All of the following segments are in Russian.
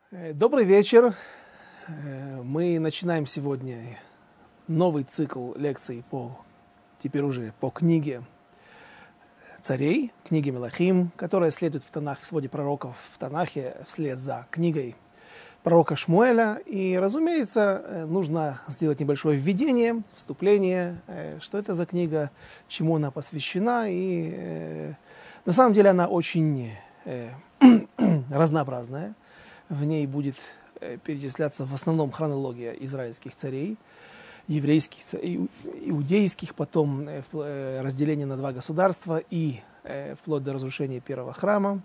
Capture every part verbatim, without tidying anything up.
Добрый вечер. Мы начинаем сегодня новый цикл лекций по, теперь уже по книге царей, книге Мелахим, которая следует в Танах, в своде пророков в Танахе, вслед за книгой пророка Шмуэля. И, разумеется, нужно сделать небольшое введение, вступление, что это за книга, чему она посвящена. И на самом деле она очень разнообразная. В ней будет перечисляться в основном хронология израильских царей, еврейских, иудейских, потом разделение на два государства и вплоть до разрушения первого храма.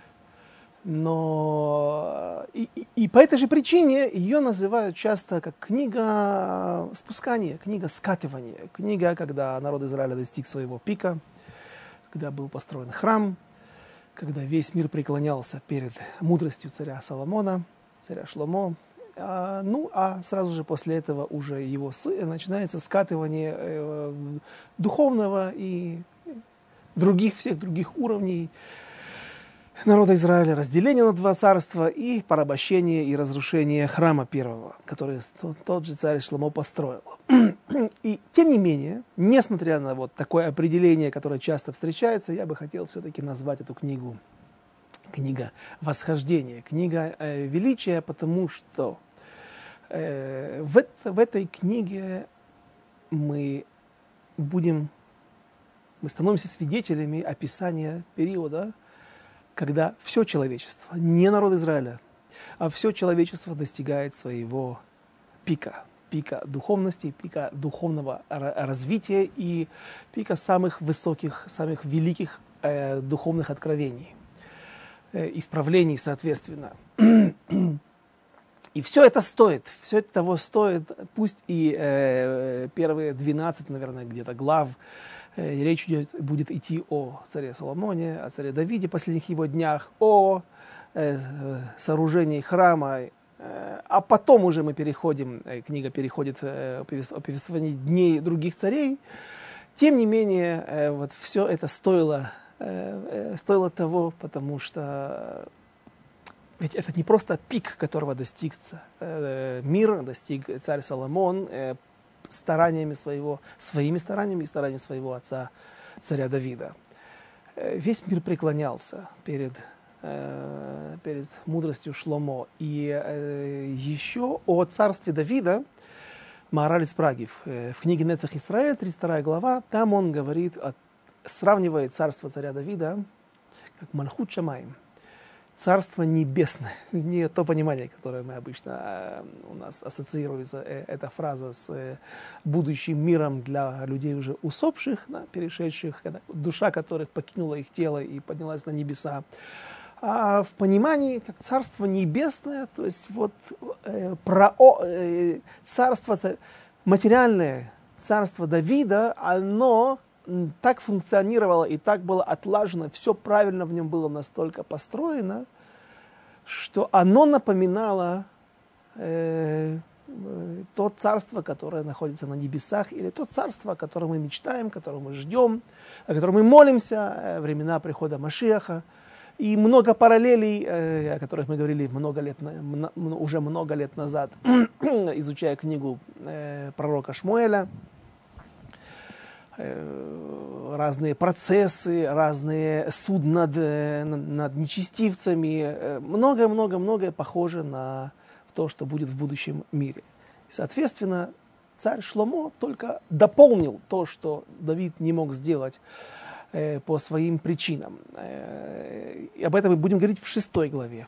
Но и, и, и по этой же причине ее называют часто как книга спускания, книга скатывания, книга, когда народ Израиля достиг своего пика, когда был построен храм, когда весь мир преклонялся перед мудростью царя Соломона, царя Шломо. А, ну, а сразу же после этого уже его начинается скатывание э, духовного и других, всех других уровней народа Израиля, разделение на два царства и порабощение и разрушение храма первого, который тот, тот же царь Шломо построил. И тем не менее, несмотря на вот такое определение, которое часто встречается, я бы хотел все-таки назвать эту книгу книга восхождения, книга э, величия, потому что э, в, в этой книге мы будем, мы становимся свидетелями описания периода, когда все человечество, не народ Израиля, а все человечество достигает своего пика, пика духовности, пика духовного развития и пика самых высоких, самых великих э, духовных откровений, э, исправлений, соответственно. И все это стоит, все это того стоит, пусть и э, первые двенадцать, наверное, где-то глав, речь идет, будет идти о царе Соломоне, о царе Давиде, последних его днях, о э, сооружении храма, э, а потом уже мы переходим, э, книга переходит э, о повествовании дней других царей. Тем не менее, э, вот все это стоило, э, стоило того, потому что ведь это не просто пик, которого достиг э, мир, достиг царь Соломон, э, стараниями своего, своими стараниями и стараниями своего отца, царя Давида. Весь мир преклонялся перед, э, перед мудростью Шломо. И э, еще о царстве Давида Маораль из Праги в, в книге «Нецах Исраэль», тридцать вторая глава, там он говорит, о, сравнивает царство царя Давида как Мальхут Шамаим, Царство небесное, не то понимание, которое мы обычно, у нас ассоциируется эта фраза с будущим миром для людей уже усопших, да, перешедших, душа которых покинула их тело и поднялась на небеса. А в понимании как Царство небесное, то есть вот э, про, э, царство, материальное Царство Давида, оно так функционировало и так было отлажено, все правильно в нем было настолько построено, что оно напоминало э, то царство, которое находится на небесах, или то царство, о котором мы мечтаем, о котором мы ждем, о котором мы молимся, э, времена прихода Машиаха. И много параллелей, э, о которых мы говорили много лет, на, уже много лет назад, изучая книгу э, пророка Шмуэля. Разные процессы, разные суд над, над нечестивцами, многое-многое-многое похоже на то, что будет в будущем мире. И, соответственно, царь Шломо только дополнил то, что Давид не мог сделать э, по своим причинам. Э, и об этом мы будем говорить в шестой главе.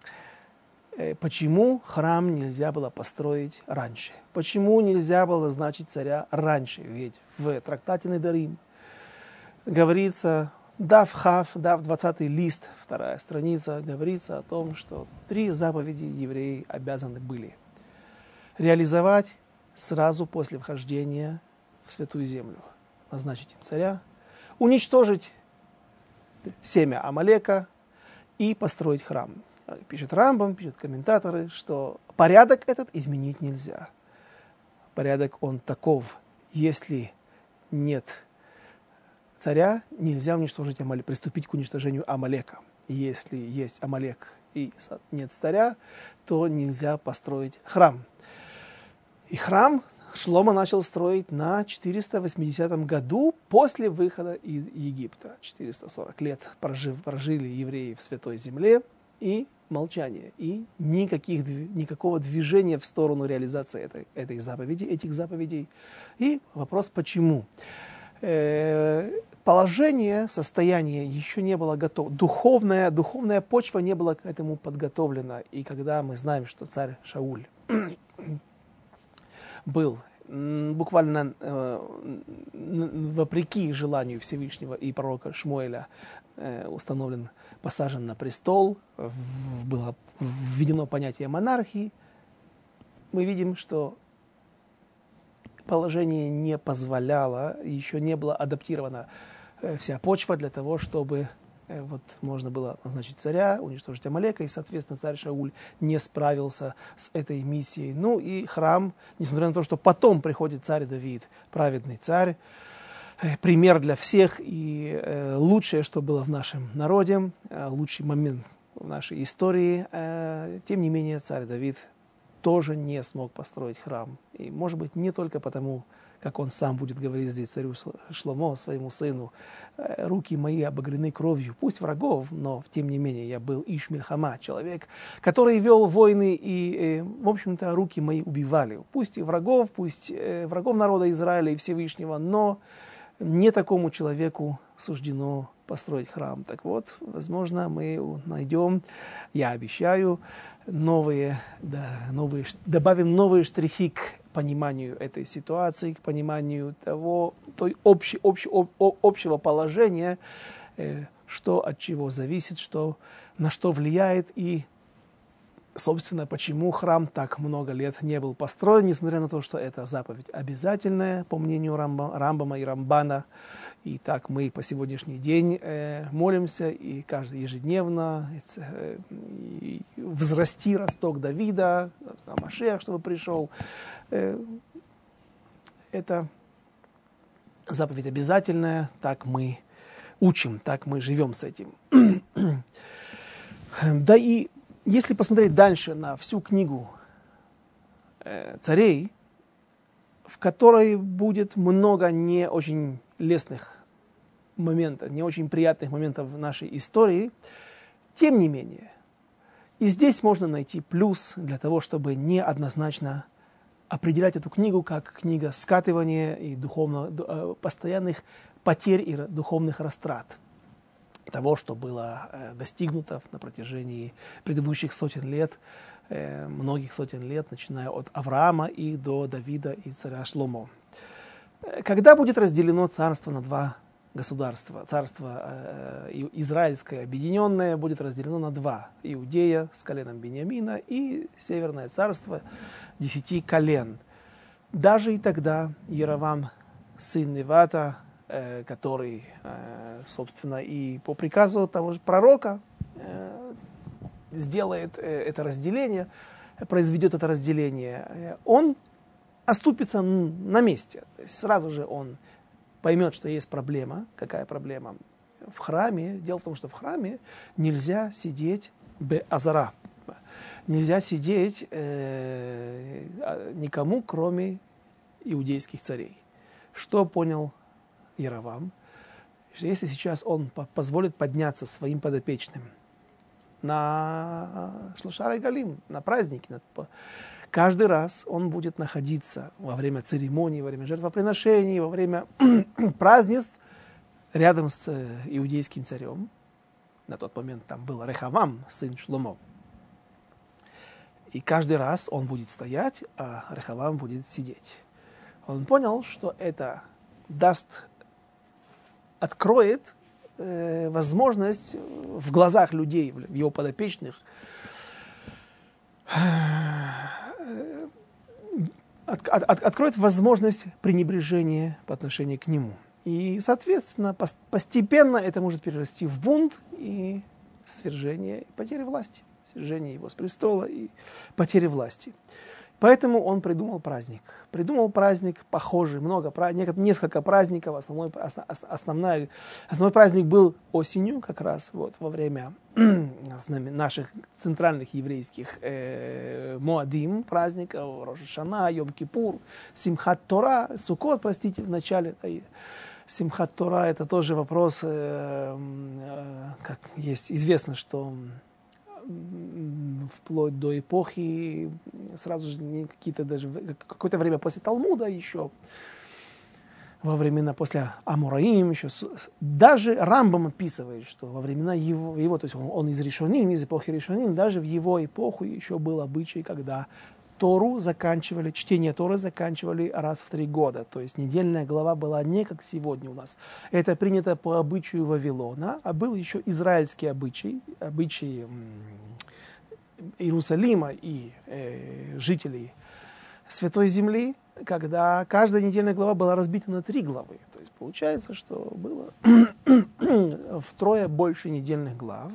Почему храм нельзя было построить раньше? Почему нельзя было назначить царя раньше? Ведь в трактате Недарим говорится, дав хав, дав двадцатый лист, вторая страница, говорится о том, что три заповеди евреи обязаны были реализовать сразу после вхождения в Святую Землю. Назначить им царя, уничтожить семя Амалека и построить храм. Пишет Рамбам, пишут комментаторы, что порядок этот изменить нельзя. Порядок он таков: если нет царя, нельзя уничтожить Амалек, приступить к уничтожению Амалека. Если есть Амалек и нет царя, то нельзя построить храм. И храм Шломо начал строить на четыреста восьмидесятом году после выхода из Египта. четыреста сорок лет прожив, прожили евреи в Святой Земле, и молчание, и никаких, никакого движения в сторону реализации этой, этой заповеди, этих заповедей. И вопрос, почему? Э, положение, состояние еще не было готово. Духовная, духовная почва не была к этому подготовлена. И когда мы знаем, что царь Шауль был буквально э, вопреки желанию Всевышнего и пророка Шмуэля э, установлен, посажен на престол, в, было введено понятие монархии, мы видим, что положение не позволяло, еще не была адаптирована э, вся почва для того, чтобы э, вот, можно было назначить царя, уничтожить Амалека, и, соответственно, царь Шауль не справился с этой миссией. Ну и храм, несмотря на то, что потом приходит царь Давид, праведный царь, э, пример для всех и э, лучшее, что было в нашем народе, э, лучший момент в нашей истории, э, тем не менее царь Давид тоже не смог построить храм. И, может быть, не только потому, как он сам будет говорить здесь царю Шломо, своему сыну, руки мои обогрены кровью, пусть врагов, но, тем не менее, я был иш мильхама, человек, который вел войны, и, в общем-то, руки мои убивали. Пусть и врагов, пусть врагов народа Израиля и Всевышнего, но не такому человеку суждено построить храм. Так вот, возможно, мы найдем, я обещаю, новые, да, новые, добавим новые штрихи к пониманию этой ситуации, к пониманию того, той общей, общей, об, общего положения, э, что от чего зависит, что, на что влияет и, собственно, почему храм так много лет не был построен, несмотря на то, что это заповедь обязательная, по мнению Рамба, Рамбама и Рамбана. И так мы по сегодняшний день э, молимся, и каждый ежедневно э, и возрасти росток Давида, а Машиах, чтобы пришел. Э, это заповедь обязательная, так мы учим, так мы живем с этим. Да и если посмотреть дальше на всю книгу э, царей, в которой будет много не очень лестных моментов, не очень приятных моментов в нашей истории, тем не менее, и здесь можно найти плюс для того, чтобы неоднозначно определять эту книгу как книга скатывания и духовно, постоянных потерь и духовных растрат того, что было достигнуто на протяжении предыдущих сотен лет, многих сотен лет, начиная от Авраама и до Давида и царя Шломо. Когда будет разделено царство на два государства, царство э, израильское объединенное будет разделено на два: Иудея с коленом Беньямина и Северное царство десяти колен. Даже и тогда Яровам, сын Невата, э, который, э, собственно, и по приказу того же пророка э, сделает э, это разделение, произведет это разделение, э, он оступится на месте. То есть сразу же он поймет, что есть проблема. Какая проблема? В храме. Дело в том, что в храме нельзя сидеть бе-азара. Нельзя сидеть э, никому, кроме иудейских царей. Что понял Яровам? Что если сейчас он позволит подняться своим подопечным на Шлоша Регалим, на праздники, на каждый раз он будет находиться во время церемоний, во время жертвоприношений, во время празднеств рядом с иудейским царем. На тот момент там был Рехавам, сын Шломо. И каждый раз он будет стоять, а Рехавам будет сидеть. Он понял, что это даст, откроет э, возможность в глазах людей, в его подопечных, От, от, откроет возможность пренебрежения по отношению к нему. И, соответственно, пос, постепенно это может перерасти в бунт и свержение, и потеря власти. Свержение его с престола и потеря власти. Поэтому он придумал праздник. Придумал праздник похожий, много, несколько праздников. Основной, основной, основной праздник был осенью, как раз вот, во время наших центральных еврейских э, Моадим праздников, Рош ха-Шана, Йом-Кипур, Симхат Тора, Суккот, простите, в начале. Симхат Тора — это тоже вопрос, э, э, как есть известно, что вплоть до эпохи, сразу же какие-то даже какое-то время после Талмуда еще, во времена после Амураим еще, даже Рамбам описывает, что во времена его, его то есть он, он из Ришоним, из эпохи Ришоним, даже в его эпоху еще был обычай, когда Тору заканчивали, чтение Торы заканчивали раз в три года. То есть недельная глава была не как сегодня у нас. Это принято по обычаю Вавилона, а был еще израильский обычай, обычай Иерусалима и э, жителей Святой Земли, когда каждая недельная глава была разбита на три главы. То есть получается, что было втрое больше недельных глав.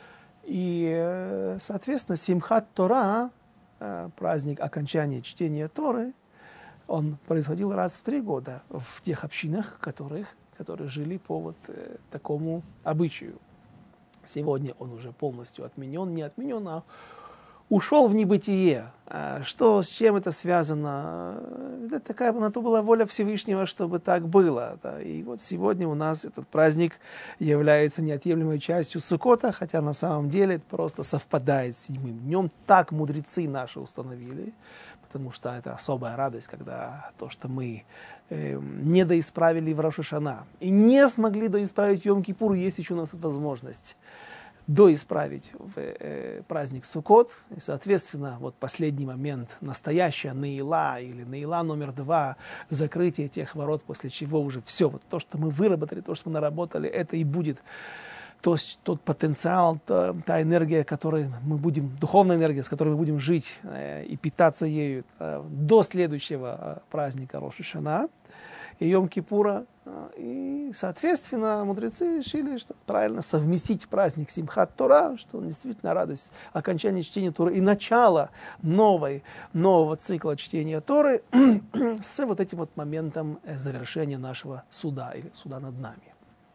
И, соответственно, Симхат Тора, праздник окончания чтения Торы, он происходил раз в три года в тех общинах, которых, которые жили по вот э, такому обычаю. Сегодня он уже полностью отменен, не отменен, а ушел в небытие. А что, с чем это связано? Это такая, на то была воля Всевышнего, чтобы так было. Да. И вот сегодня у нас этот праздник является неотъемлемой частью Суккота, хотя на самом деле это просто совпадает с седьмым днем. Так мудрецы наши установили, потому что это особая радость, когда то, что мы э, не доисправили в Рош ха-Шана и не смогли доисправить в Йом-Кипур, есть еще у нас возможность доисправить в э, праздник Суккот. И, соответственно, вот последний момент, настоящая Неила или Неила номер два, закрытие тех ворот, после чего уже все, вот то, что мы выработали, то, что мы наработали, это и будет то, тот потенциал, та, та энергия, которой мы будем, духовная энергия, с которой мы будем жить э, и питаться ею э, до следующего э, праздника Рош ха-Шана и Йом-Кипура. И, соответственно, мудрецы решили, что правильно совместить праздник Симхат Тора, что он действительно радость окончания чтения Торы и начало новой, нового цикла чтения Торы с вот этим вот моментом завершения нашего суда или суда над нами.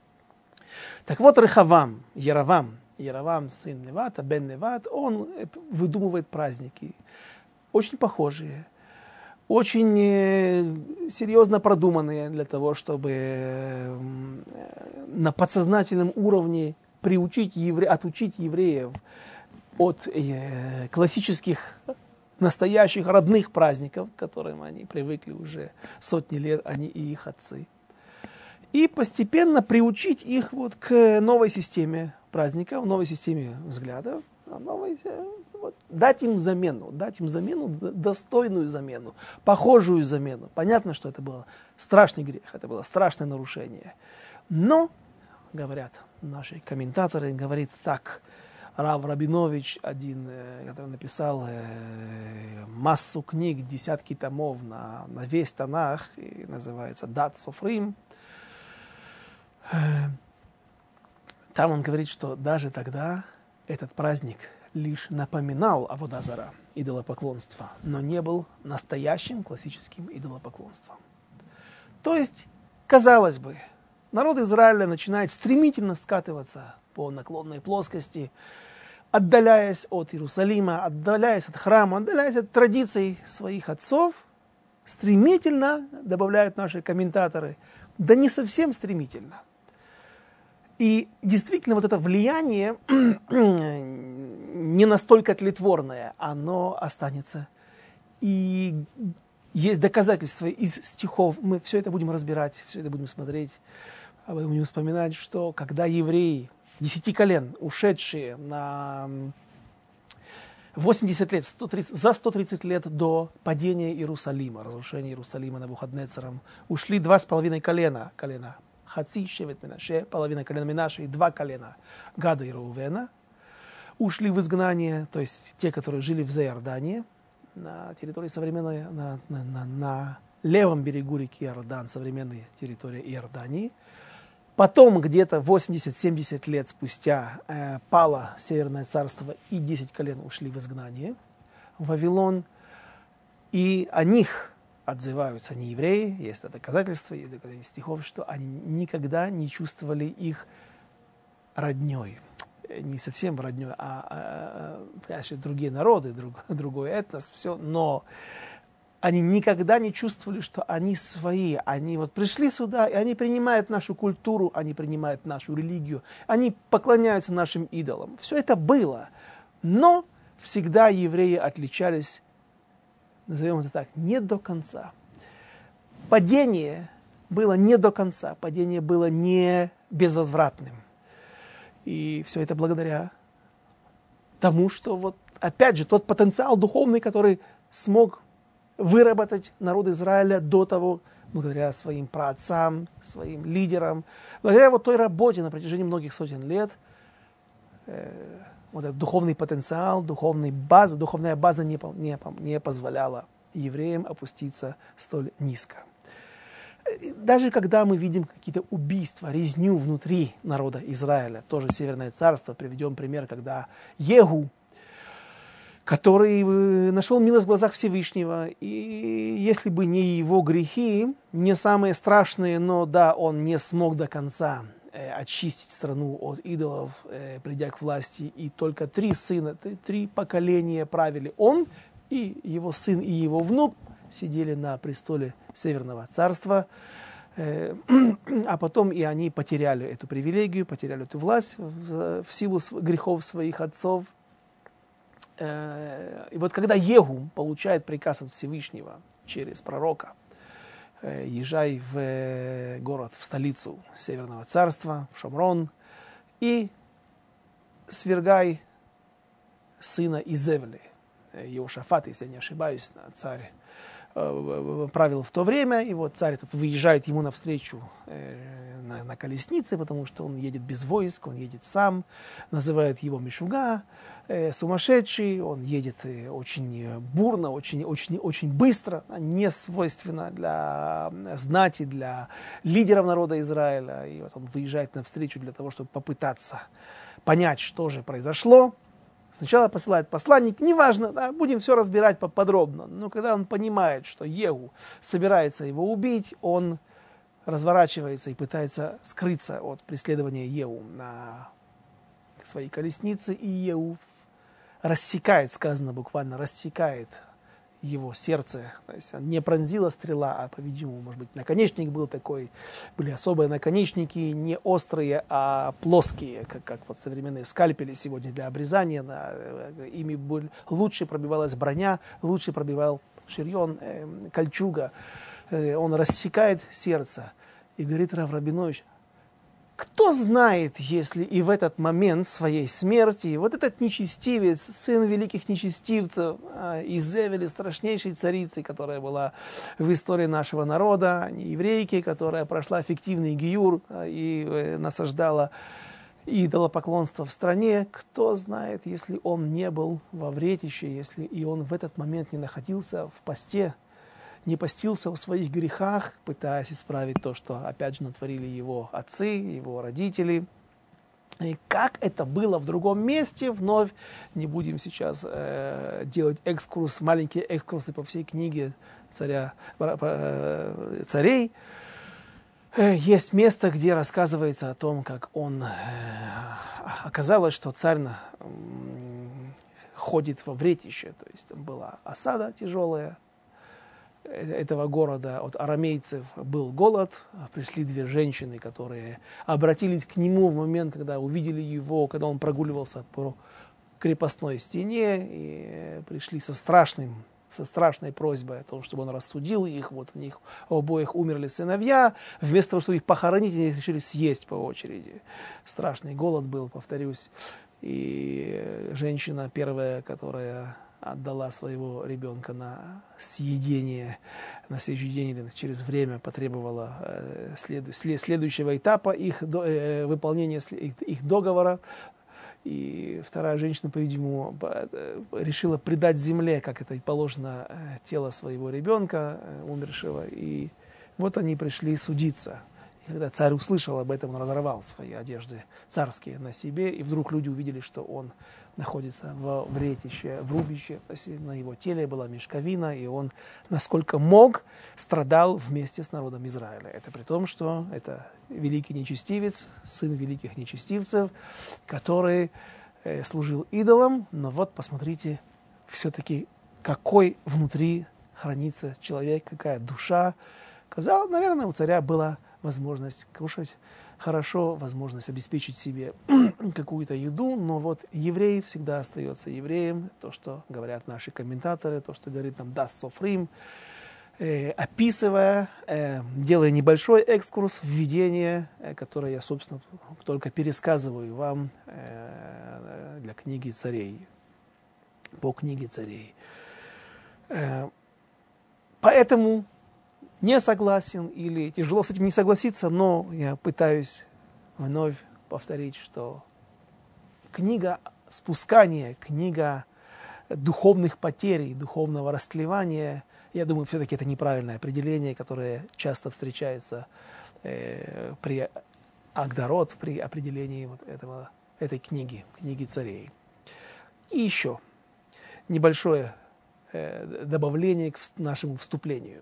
Так вот, Рехавам, Яровам, Яровам, сын Невата, бен Неват, он выдумывает праздники, очень похожие, очень серьезно продуманные для того, чтобы на подсознательном уровне приучить евре... отучить евреев от классических, настоящих, родных праздников, к которым они привыкли уже сотни лет, они и их отцы. И постепенно приучить их вот к новой системе праздников, новой системе взглядов, новой, вот, дать им замену, дать им замену, достойную замену, похожую замену. Понятно, что это был страшный грех, это было страшное нарушение. Но, говорят наши комментаторы, говорит так, Рав Рабинович, один, который написал массу книг, десятки томов на, на весь Танах, и называется «Дат Софрим». Там он говорит, что даже тогда этот праздник лишь напоминал авода зара, идолопоклонство, но не был настоящим классическим идолопоклонством. То есть, казалось бы, народ Израиля начинает стремительно скатываться по наклонной плоскости, отдаляясь от Иерусалима, отдаляясь от храма, отдаляясь от традиций своих отцов, стремительно, добавляют наши комментаторы, да не совсем стремительно. И действительно вот это влияние не настолько тлетворное, оно останется. И есть доказательства из стихов, мы все это будем разбирать, все это будем смотреть, об этом будем вспоминать, что когда евреи, десяти колен, ушедшие на восемьдесят лет, сто тридцать, за сто тридцать лет до падения Иерусалима, разрушения Иерусалима Навуходнецером, ушли два с половиной колена, колена Хаци, Шевет Менаше, половина колена Менаше и два колена Гада и Реувена, ушли в изгнание, то есть те, которые жили в Заиордании, на территории современной, на, на, на, на левом берегу реки Иордан, современной территории Иордании. Потом где-то восемьдесят-семьдесят лет спустя э, пало Северное царство, и десять колен ушли в изгнание в Вавилон. И о них отзываются не евреи, есть это доказательство, есть доказательство стихов, что они никогда не чувствовали их родней. Не совсем родней, а, а, а другие народы, друг, другой этнос, все, но они никогда не чувствовали, что они свои. Они вот пришли сюда, и они принимают нашу культуру, они принимают нашу религию, они поклоняются нашим идолам. Все это было, но всегда евреи отличались, назовем это так, не до конца. Падение было не до конца, падение было не безвозвратным. И все это благодаря тому, что вот опять же тот потенциал духовный, который смог выработать народ Израиля до того, благодаря своим праотцам, своим лидерам, благодаря вот той работе на протяжении многих сотен лет, э, вот этот духовный потенциал, духовная база, духовная база не, не, не позволяла евреям опуститься столь низко. Даже когда мы видим какие-то убийства, резню внутри народа Израиля, тоже Северное царство, приведем пример, когда Егу, который нашел милость в глазах Всевышнего, и если бы не его грехи, не самые страшные, но да, он не смог до конца э, очистить страну от идолов, э, придя к власти, и только три сына, три поколения правили он, и его сын, и его внук сидели на престоле Северного царства, э, а потом и они потеряли эту привилегию, потеряли эту власть в, в силу грехов своих отцов. Э, и вот когда Егу получает приказ от Всевышнего через пророка, э, езжай в город, в столицу Северного царства, в Шомрон, и свергай сына Изевли, Иошафат, если я не ошибаюсь, царь правил в то время, и вот царь этот выезжает ему навстречу э, на, на колеснице, потому что он едет без войск, он едет сам, называет его Мишуга, э, сумасшедший, он едет э, очень бурно, очень, очень, очень быстро, не свойственно для знати, для лидеров народа Израиля, и вот он выезжает навстречу для того, чтобы попытаться понять, что же произошло. Сначала посылает посланник, неважно, да, будем все разбирать подробно. Но когда он понимает, что Егу собирается его убить, он разворачивается и пытается скрыться от преследования Егу на своей колеснице. И Егу рассекает, сказано буквально, рассекает его сердце. То есть не пронзила стрела, а, по-видимому, может быть, наконечник был такой. Были особые наконечники, не острые, а плоские, как, как вот современные скальпели сегодня для обрезания. Да, ими лучше пробивалась броня, лучше пробивал ширьон, э, кольчуга. Э, он рассекает сердце. И говорит Рав Рабинович, кто знает, если и в этот момент своей смерти вот этот нечестивец, сын великих нечестивцев, Изевели, страшнейшей царицы, которая была в истории нашего народа, не еврейки, которая прошла фиктивный гиюр и насаждала идолопоклонство в стране, кто знает, если он не был во вретище, если и он в этот момент не находился в посте, не постился в своих грехах, пытаясь исправить то, что, опять же, натворили его отцы, его родители. И как это было в другом месте, вновь не будем сейчас э, делать экскурс, маленькие экскурсы по всей книге царя, э, царей. Э, есть место, где рассказывается о том, как он... Э, оказалось, что царь э, ходит во вретище, то есть там была осада тяжелая этого города, от арамейцев был голод, пришли две женщины, которые обратились к нему в момент, когда увидели его, когда он прогуливался по крепостной стене, и пришли со страшным, со страшной просьбой о том, чтобы он рассудил их. Вот у них у обоих умерли сыновья, вместо того, чтобы их похоронить, они решили съесть по очереди. Страшный голод был, повторюсь, и женщина первая, которая отдала своего ребенка на съедение, на следующий день или через время потребовала э, следу, след, следующего этапа их до, э, выполнения их, их договора. И вторая женщина, по-видимому, решила предать земле, как это и положено, тело своего ребенка умершего. И вот они пришли судиться. И когда царь услышал об этом, он разорвал свои одежды царские на себе, и вдруг люди увидели, что он находится в вретище, в рубище, то есть на его теле была мешковина, и он, насколько мог, страдал вместе с народом Израиля. Это при том, что это великий нечестивец, сын великих нечестивцев, который э, служил идолам, но вот посмотрите, все-таки какой внутри хранится человек, какая душа. Казалось, наверное, у царя была возможность кушать хорошо, возможность обеспечить себе какую-то еду, но вот еврей всегда остается евреем. То, что говорят наши комментаторы, то, что говорит нам Дас Софрим, э, описывая, э, делая небольшой экскурс, введение, э, которое я, собственно, только пересказываю вам э, для книги царей, по книге царей. Э, поэтому не согласен или тяжело с этим не согласиться, но я пытаюсь вновь повторить, что книга спускания, книга духовных потерь, духовного растлевания, я думаю, все-таки это неправильное определение, которое часто встречается э, при Агдорот, при определении вот этого, этой книги, книги царей. И еще небольшое добавление к нашему вступлению.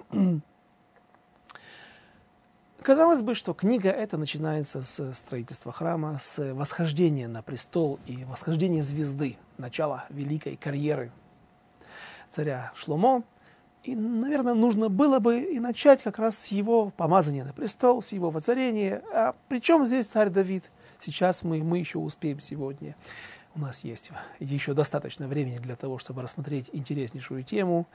Казалось бы, что книга эта начинается с строительства храма, с восхождения на престол и восхождения звезды, начала великой карьеры царя Шломо. И, наверное, нужно было бы и начать как раз с его помазания на престол, с его воцарения. А причем здесь царь Давид? Сейчас мы, мы еще успеем сегодня. У нас есть еще достаточно времени для того, чтобы рассмотреть интереснейшую тему.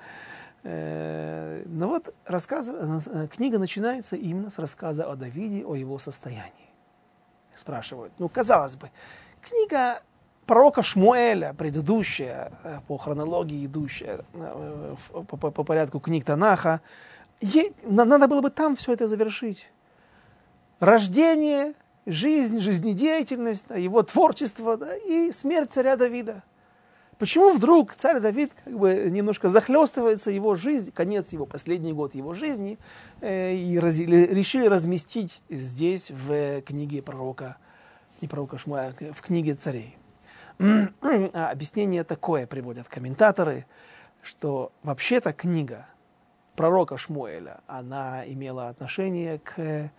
Но вот рассказ, книга начинается именно с рассказа о Давиде, о его состоянии. Спрашивают, ну, казалось бы, книга пророка Шмуэля, предыдущая, по хронологии идущая, по, по, по порядку книг Танаха, ей, надо было бы там все это завершить. Рождение, жизнь, жизнедеятельность, его творчество, да, и смерть царя Давида. Почему вдруг царь Давид как бы немножко захлестывается его жизнь, конец его, последний год его жизни, э, и раз, решили разместить здесь в книге пророка, не пророка Шмуэля, в книге царей. А объяснение такое приводят комментаторы, что вообще-то книга пророка Шмуэля, она имела отношение к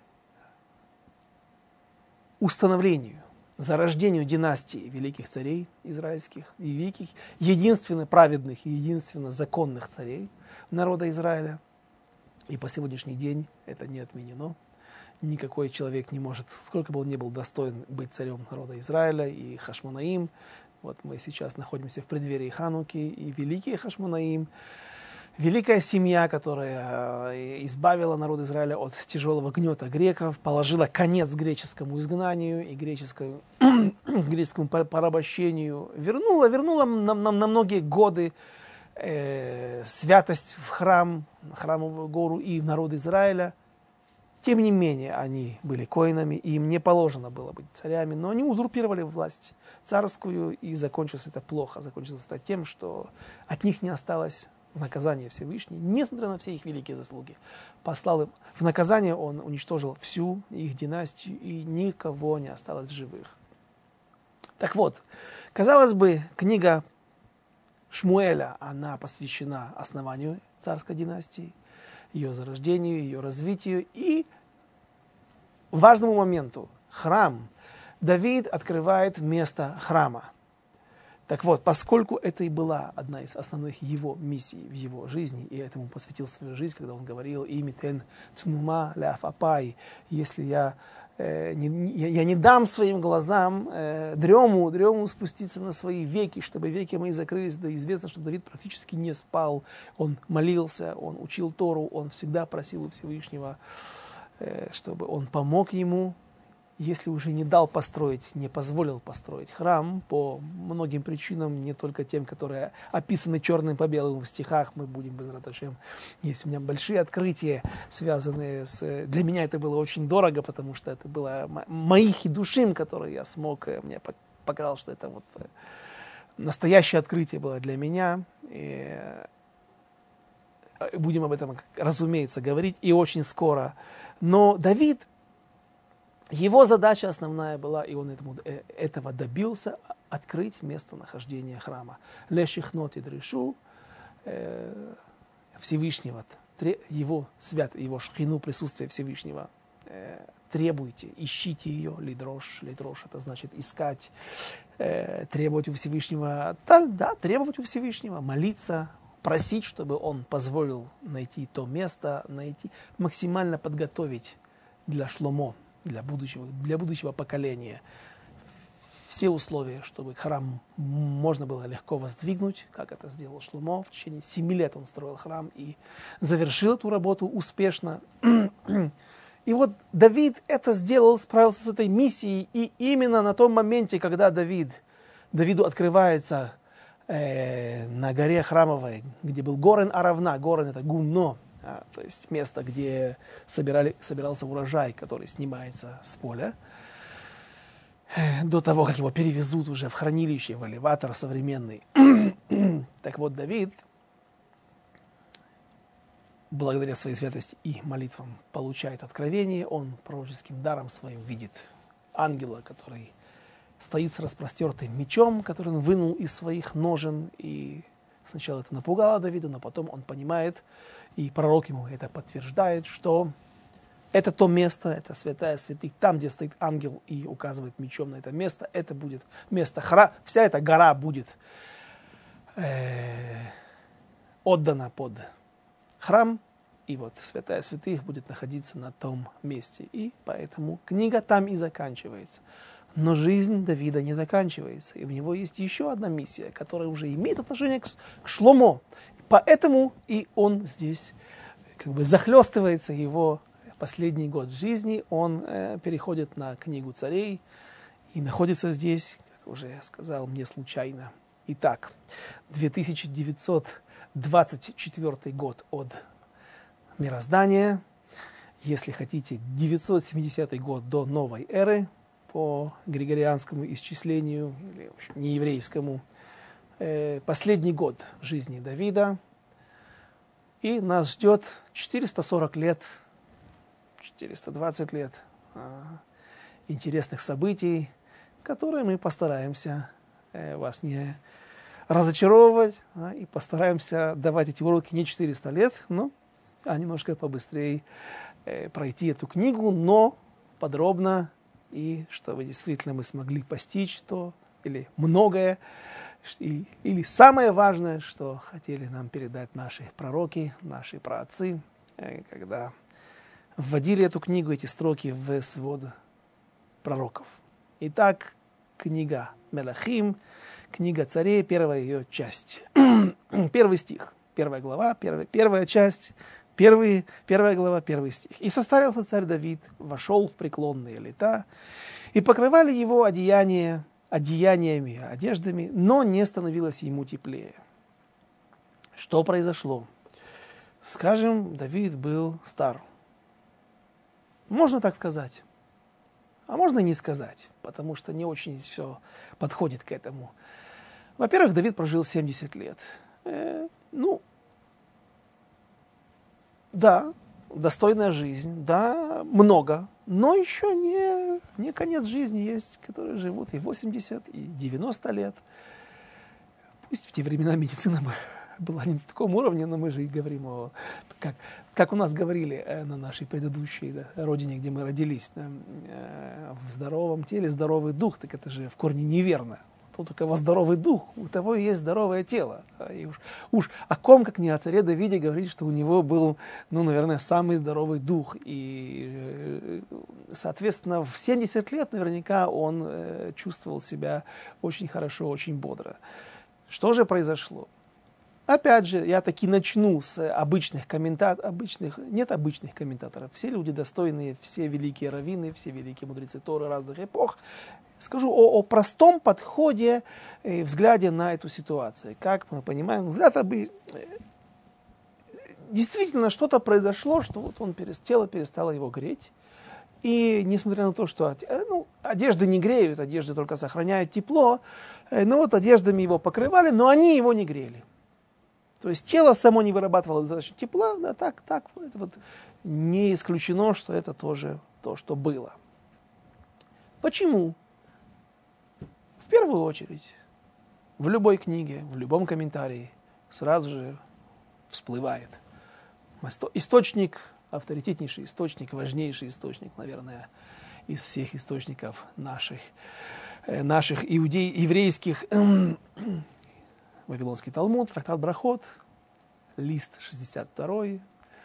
установлению, зарождению династии великих царей израильских и великих, единственно праведных и единственно законных царей народа Израиля. И по сегодняшний день это не отменено. Никакой человек не может, сколько бы он ни был достоин быть царем народа Израиля, и Хашмонаим. Вот мы сейчас находимся в преддверии Хануки, и великий Хашмонаим, великая семья, которая избавила народ Израиля от тяжелого гнета греков, положила конец греческому изгнанию и греческому, греческому порабощению, вернула, вернула нам на, на многие годы э, святость в храм, храмовую гору и в народ Израиля. Тем не менее, они были коинами, и им не положено было быть царями, но они узурпировали власть царскую, и закончилось это плохо. Закончилось это тем, что от них не осталось наказания Всевышнего, несмотря на все их великие заслуги. Послал им в наказание, он уничтожил всю их династию, и никого не осталось в живых. Так вот, казалось бы, книга Шмуэля, она посвящена основанию царской династии, ее зарождению, ее развитию и важному моменту – храм. Давид открывает место храма. Так вот, поскольку это и была одна из основных его миссий в его жизни, и этому посвятил свою жизнь, когда он говорил «Имитен тнума ляфапай», если я, э, не, я, я не дам своим глазам э, дрему, дрему спуститься на свои веки, чтобы веки мои закрылись. Да известно, что Давид практически не спал, он молился, он учил Тору, он всегда просил у Всевышнего, э, чтобы он помог ему. Если уже не дал построить, не позволил построить храм по многим причинам, не только тем, которые описаны черным по белому в стихах, мы будем без раташем. Есть у меня большие открытия, связанные с... Для меня это было очень дорого, потому что это было мои хидушим, которые я смог, мне показалось, что это вот настоящее открытие было для меня. И будем об этом, разумеется, говорить, и очень скоро. Но Давид... Его задача основная была, и он этому, этого добился, открыть местонахождение храма. Лешихнот и дрешу Всевышнего, его свят, его шхину, присутствие Всевышнего. Требуйте, ищите ее, лидрош, лидрош, это значит искать, э, требовать у Всевышнего, да, да, требовать у Всевышнего, молиться, просить, чтобы он позволил найти то место, найти, максимально подготовить для Шломо, для будущего, для будущего поколения все условия, чтобы храм можно было легко воздвигнуть, как это сделал Шломо. В течение семи лет он строил храм и завершил эту работу успешно. И вот Давид это сделал, справился с этой миссией, и именно на том моменте, когда Давид, Давиду открывается э, на горе Храмовой, где был Горен Аравна, Горен это гумно, а, то есть место, где собирали, собирался урожай, который снимается с поля, э, до того, как его перевезут уже в хранилище, в элеватор современный. Так вот, Давид, благодаря своей святости и молитвам, получает откровение, он пророческим даром своим видит ангела, который стоит с распростертым мечом, который он вынул из своих ножен, и сначала это напугало Давида, но потом он понимает, и пророк ему это подтверждает, что это то место, это святая святых, там, где стоит ангел и указывает мечом на это место, это будет место храма, вся эта гора будет э, отдана под храм, и вот святая святых будет находиться на том месте. И поэтому книга там и заканчивается. Но жизнь Давида не заканчивается. И у него есть еще одна миссия, которая уже имеет отношение к, к Шломо. Поэтому и он здесь как бы захлестывается, его последний год жизни. Он э, переходит на книгу царей и находится здесь, как уже я сказал, не случайно. Итак, две тысячи девятьсот двадцать четвёртый год от мироздания, если хотите, девятьсот семидесятый год до новой эры по григорианскому исчислению, или в общем, нееврейскому, э, последний год жизни Давида, и нас ждет четыреста сорок лет, четыреста двадцать лет э, интересных событий, которые мы постараемся э, вас не разочаровывать, а, и постараемся давать эти уроки не четыреста лет, но а немножко побыстрее э, пройти эту книгу, но подробно, и чтобы действительно мы смогли постичь то, или многое, и, или самое важное, что хотели нам передать наши пророки, наши праотцы, э, когда вводили эту книгу, эти строки в свод пророков. Итак, книга Мелахим, книга царей, первая ее часть. Первый стих, первая глава, первая, первая часть, первый, первая глава, первый стих. «И состарился царь Давид, вошел в преклонные лета, и покрывали его одеяния, одеяниями, одеждами, но не становилось ему теплее». Что произошло? Скажем, Давид был стар. Можно так сказать, а можно и не сказать, потому что не очень все подходит к этому. Во-первых, Давид прожил семьдесят лет. Э, ну, да, достойная жизнь, да, много, но еще не, не конец жизни. Есть, которые живут и восемьдесят, и девяносто лет. Пусть в те времена медицина была не на таком уровне, но мы же и говорим о, как, как у нас говорили на нашей предыдущей, да, родине, где мы родились, да, в здоровом теле здоровый дух, так это же в корне неверно. Тот, у кого здоровый дух, у того и есть здоровое тело. И уж, уж о ком, как не о царе Давиде, говорить, что у него был, ну, наверное, самый здоровый дух. И, соответственно, в семьдесят лет наверняка он э, чувствовал себя очень хорошо, очень бодро. Что же произошло? Опять же, я таки начну с обычных комментаторов, обычных, нет обычных комментаторов, все люди достойные, все великие раввины, все великие мудрецы Торы разных эпох. Скажу о, о простом подходе, э, взгляде на эту ситуацию. Как мы понимаем, взгляд обы... действительно что-то произошло, что вот он перес... тело перестало его греть. И несмотря на то, что ну, одежды не греют, одежды только сохраняют тепло, э, но вот одеждами его покрывали, но они его не грели. То есть тело само не вырабатывало достаточно тепла, да, так, так, это вот не исключено, что это тоже то, что было. Почему? в первую очередь, в любой книге, в любом комментарии сразу же всплывает источник, авторитетнейший источник, важнейший источник, наверное, из всех источников наших, наших иудей, еврейских. Вавилонский Талмуд, трактат Брахот, лист шестьдесят два.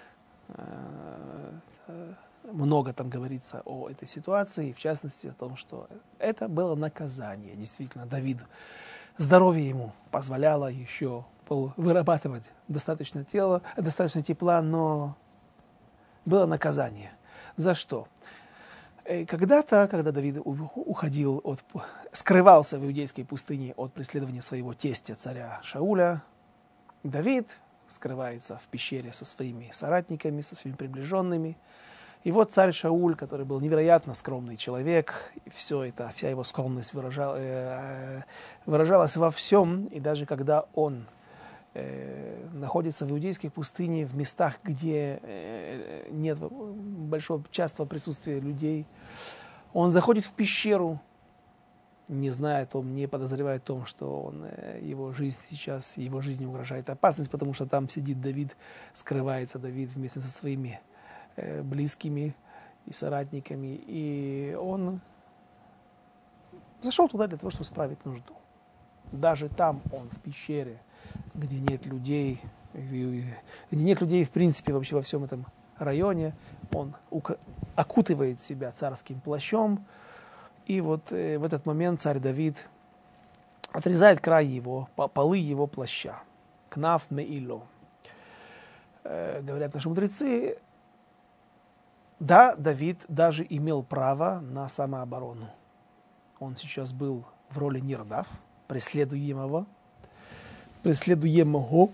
Много там говорится о этой ситуации, в частности о том, что это было наказание. Действительно, Давид, здоровье ему позволяло еще вырабатывать достаточно тела, достаточно тепла, но было наказание. За что? Когда-то, когда Давид уходил, от, скрывался в иудейской пустыне от преследования своего тестя, царя Шауля, Давид скрывается в пещере со своими соратниками, со своими приближенными. И вот царь Шауль, который был невероятно скромный человек, и все это, вся его скромность выражал, э, выражалась во всем, и даже когда он э, находится в иудейской пустыне, в местах, где э, нет большого частого присутствия людей, он заходит в пещеру, не зная о том, не подозревая о том, что он, э, его жизнь сейчас, его жизни угрожает опасность, потому что там сидит Давид, скрывается Давид вместе со своими близкими и соратниками, и он зашел туда для того, чтобы справить нужду. Даже там он, в пещере, где нет людей, где нет людей в принципе вообще во всем этом районе, он окутывает себя царским плащом, и вот э, в этот момент царь Давид отрезает край его, полы его плаща. Кнаф меило. Э, говорят наши мудрецы, да, Давид даже имел право на самооборону. Он сейчас был в роли нирдав, преследуемого, преследуемого.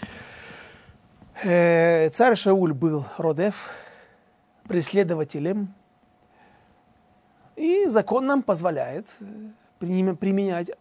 Э, царь Шауль был родев, преследователем, и закон нам позволяет применять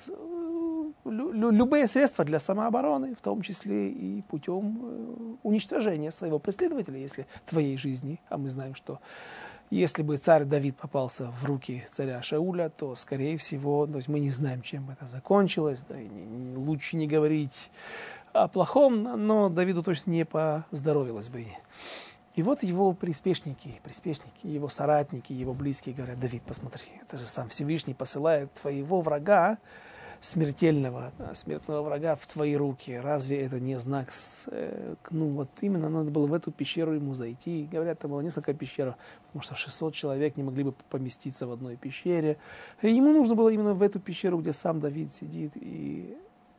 любые средства для самообороны, в том числе и путем уничтожения своего преследователя, если в твоей жизни, а мы знаем, что если бы царь Давид попался в руки царя Шауля, то, скорее всего, то есть мы не знаем, чем это закончилось, да, и не, лучше не говорить о плохом, но Давиду точно не поздоровилось бы. И вот его приспешники, приспешники, его соратники, его близкие говорят: Давид, посмотри, это же сам Всевышний посылает твоего врага, смертельного, смертного врага в твои руки. Разве это не знак? С, э, ну вот именно надо было в эту пещеру ему зайти. Говорят, там было несколько пещер, потому что шестьсот человек не могли бы поместиться в одной пещере. И ему нужно было именно в эту пещеру, где сам Давид сидит. И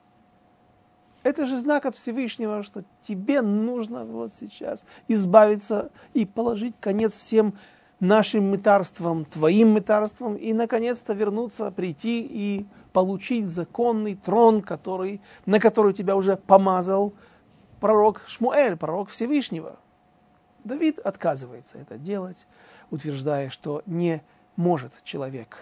это же знак от Всевышнего, что тебе нужно вот сейчас избавиться и положить конец всем нашим мытарствам, твоим мытарствам, и наконец-то вернуться, прийти и получить законный трон, который, на который тебя уже помазал пророк Шмуэль, пророк Всевышнего. Давид отказывается это делать, утверждая, что не может человек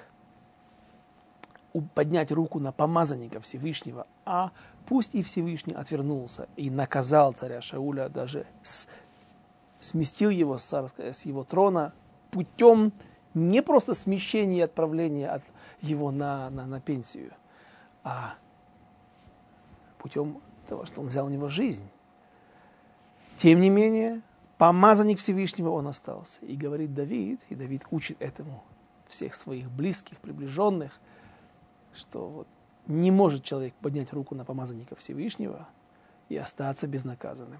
поднять руку на помазанника Всевышнего, а пусть и Всевышний отвернулся и наказал царя Шауля, даже с, сместил его с, с его трона путем не просто смещения и отправления от его на, на, на пенсию, а путем того, что он взял у него жизнь. Тем не менее, помазанник Всевышнего он остался. И говорит Давид, и Давид учит этому всех своих близких, приближенных, что вот не может человек поднять руку на помазанника Всевышнего и остаться безнаказанным.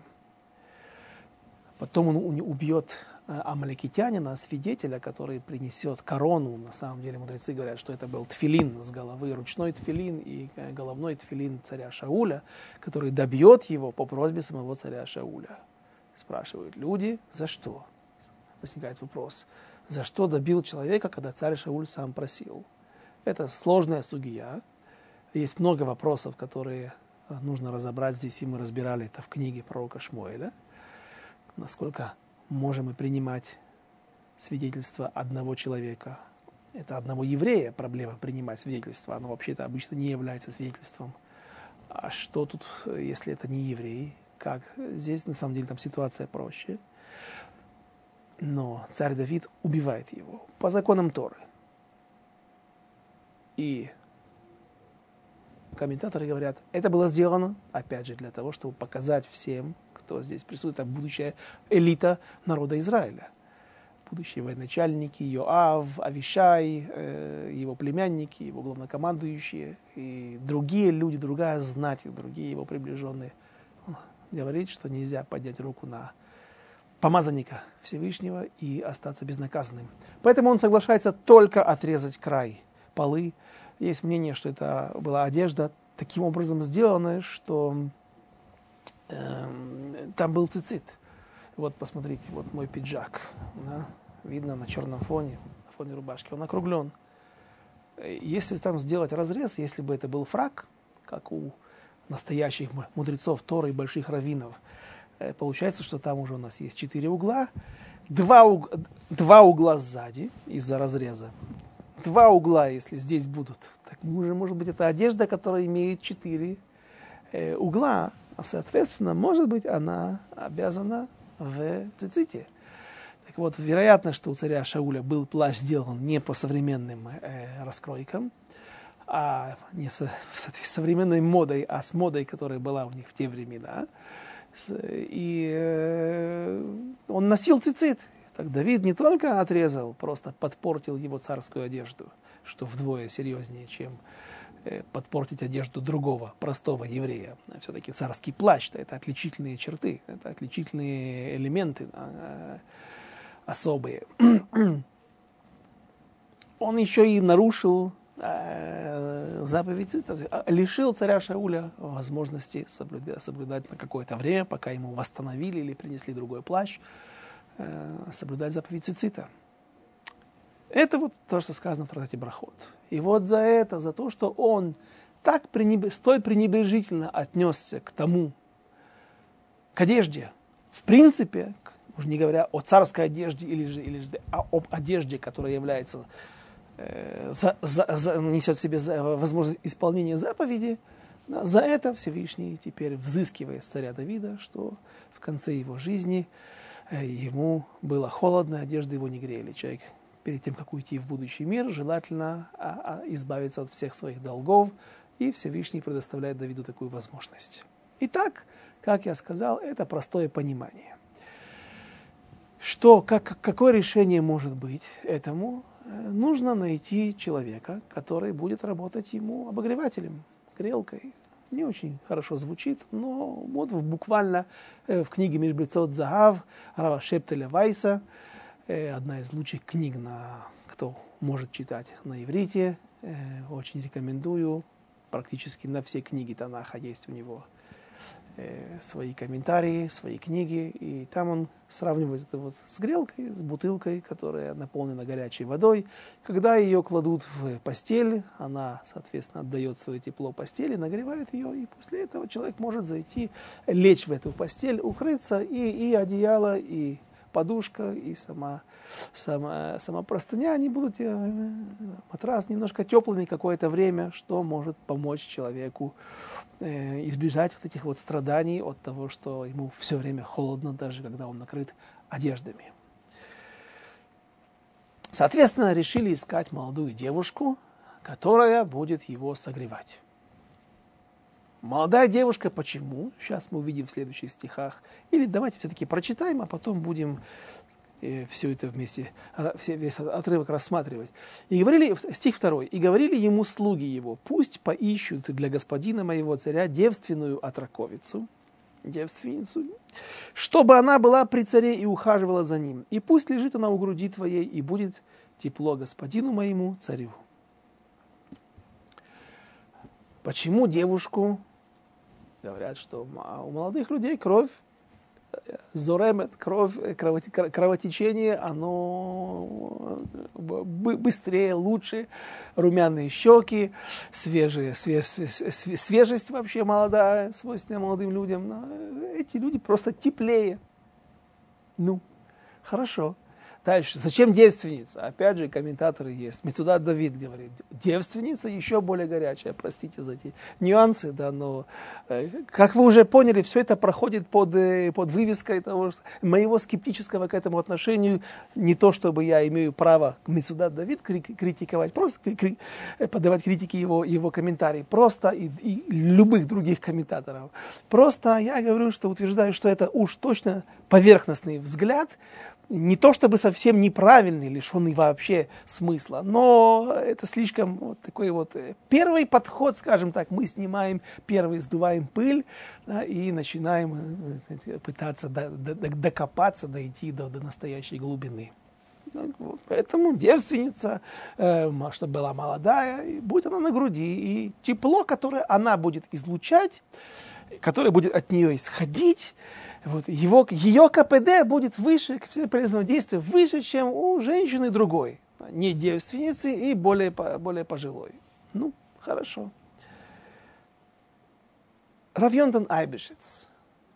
Потом он убьет амалекитянина, свидетеля, который принесет корону. На самом деле мудрецы говорят, что это был тфилин с головы, ручной тфилин и головной тфилин царя Шауля, который добьет его по просьбе самого царя Шауля. Спрашивают люди, за что? Возникает вопрос, за что добил человека, когда царь Шауль сам просил? Это сложная сугия. Есть много вопросов, которые нужно разобрать здесь, и мы разбирали это в книге пророка Шмуэля. Насколько можем мы принимать свидетельство одного человека? Это одного еврея проблема принимать свидетельство. Оно вообще-то обычно не является свидетельством. А что тут, если это не еврей? Как? Здесь, на самом деле, там ситуация проще. Но царь Давид убивает его по законам Торы. И комментаторы говорят, это было сделано, опять же, для того, чтобы показать всем, кто здесь присутствует, это будущая элита народа Израиля. Будущие военачальники, Йоав, Авишай, э, его племянники, его главнокомандующие и другие люди, другая знать, другие его приближенные. Он говорит, что нельзя поднять руку на помазанника Всевышнего и остаться безнаказанным. Поэтому он соглашается только отрезать край полы. Есть мнение, что это была одежда таким образом сделанная, что э, там был цицит. Вот посмотрите, вот мой пиджак, да, видно на черном фоне, на фоне рубашки, он округлен. Если там сделать разрез, если бы это был фрак, как у настоящих мудрецов Торы и больших раввинов, получается, что там уже у нас есть четыре угла, два, уг... два угла сзади из-за разреза, два угла, если здесь будут, так уже может быть это одежда, которая имеет четыре э, угла, а соответственно, может быть, она обязана в циците. Так вот, вероятно, что у царя Шауля был плащ сделан не по современным э, раскройкам, а не со, с современной модой, а с модой, которая была у них в те времена. И э, он носил цицит. Так Давид не только отрезал, просто подпортил его царскую одежду, что вдвое серьезнее, чем подпортить одежду другого, простого еврея. Все-таки царский плащ, это отличительные черты, это отличительные элементы э, особые. Он еще и нарушил э, заповедь, лишил царя Шауля возможности соблюдать, соблюдать на какое-то время, пока ему восстановили или принесли другой плащ, э, соблюдать заповедь цицита. Это вот то, что сказано в трактате Брахот. И вот за это, за то, что он так пренебреж... столь пренебрежительно отнесся к тому, к одежде, в принципе, уже не говоря о царской одежде, или же, или же а об одежде, которая является, э, за, за, за, несет в себе за, возможность исполнения заповеди, за это Всевышний теперь взыскивает с царя Давида, что в конце его жизни э, ему было холодно, одежды его не грели. Человек перед тем, как уйти в будущий мир, желательно а, а, избавиться от всех своих долгов, и Всевышний предоставляет Давиду такую возможность. Итак, как я сказал, это простое понимание. Что, как, какое решение может быть этому? Нужно найти человека, который будет работать ему обогревателем, грелкой. Не очень хорошо звучит, но вот буквально в книге Мишбецот Загав Рава Шептеля Вайса, одна из лучших книг, на, кто может читать на иврите. Очень рекомендую. Практически на все книги Танаха есть у него свои комментарии, свои книги. И там он сравнивает это вот с грелкой, с бутылкой, которая наполнена горячей водой. Когда ее кладут в постель, она, соответственно, отдает свое тепло постели, нагревает ее. И после этого человек может зайти, лечь в эту постель, укрыться, и, и одеяло, и подушка и сама, сама, сама простыня, они будут, э, матрас немножко теплыми какое-то время, что может помочь человеку э, избежать вот этих вот страданий от того, что ему все время холодно, даже когда он накрыт одеждами. Соответственно, решили искать молодую девушку, которая будет его согревать. Молодая девушка, почему? Сейчас мы увидим в следующих стихах. Или давайте все-таки прочитаем, а потом будем э, все это вместе, все, весь отрывок рассматривать. И говорили, стих второй. «И говорили ему слуги его, пусть поищут для господина моего царя девственную отроковицу, девственницу, чтобы она была при царе и ухаживала за ним. И пусть лежит она у груди твоей, и будет тепло господину моему царю». Почему девушку? Говорят, что у молодых людей кровь, зоремет, кровь, кровотечение, оно быстрее, лучше, румяные щеки, свежие, свеж, свежесть вообще молодая, свойственная молодым людям. Эти люди просто теплее. Ну, хорошо. Дальше. Зачем девственница? Опять же, комментаторы есть. Мецудат Давид говорит, девственница еще более горячая. Простите за эти нюансы, да, но, э, как вы уже поняли, все это проходит под, э, под вывеской того, что, моего скептического к этому отношению. Не то, чтобы я имею право Мецудат Давид критиковать, просто кри- подавать критики его, его комментарий. Просто и, и любых других комментаторов. Просто я говорю, что утверждаю, что это уж точно поверхностный взгляд, не то чтобы совсем неправильный, лишенный вообще смысла, но это слишком вот такой вот первый подход, скажем так, мы снимаем первый, сдуваем пыль, да, и начинаем пытаться до, до, докопаться, дойти до, до настоящей глубины. Вот. Поэтому девственница, э, чтобы была молодая, и будет она на груди, и тепло, которое она будет излучать, которое будет от нее исходить, вот, его, ее КПД будет выше, коэффициент полезного действия выше, чем у женщины другой, не девственницы и более, более пожилой. Ну, хорошо. Рав Йонатан Айбешец,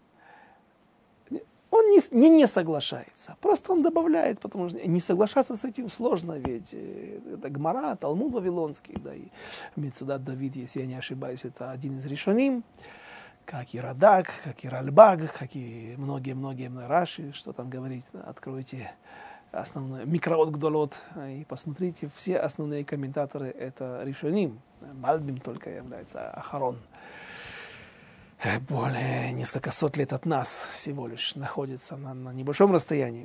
он не, не, не соглашается, просто он добавляет, потому что не соглашаться с этим сложно, ведь это Гмара, Талмуд Вавилонский, да, и Мецудат Давид, если я не ошибаюсь, это один из решоним, как и Радак, как и Ральбаг, как и многие-многие Раши, что там говорить, откройте основной микроот Гдолот и посмотрите, все основные комментаторы это решоним, Мальбим только является Ахарон. Более несколько сот лет от нас всего лишь находится на, на небольшом расстоянии.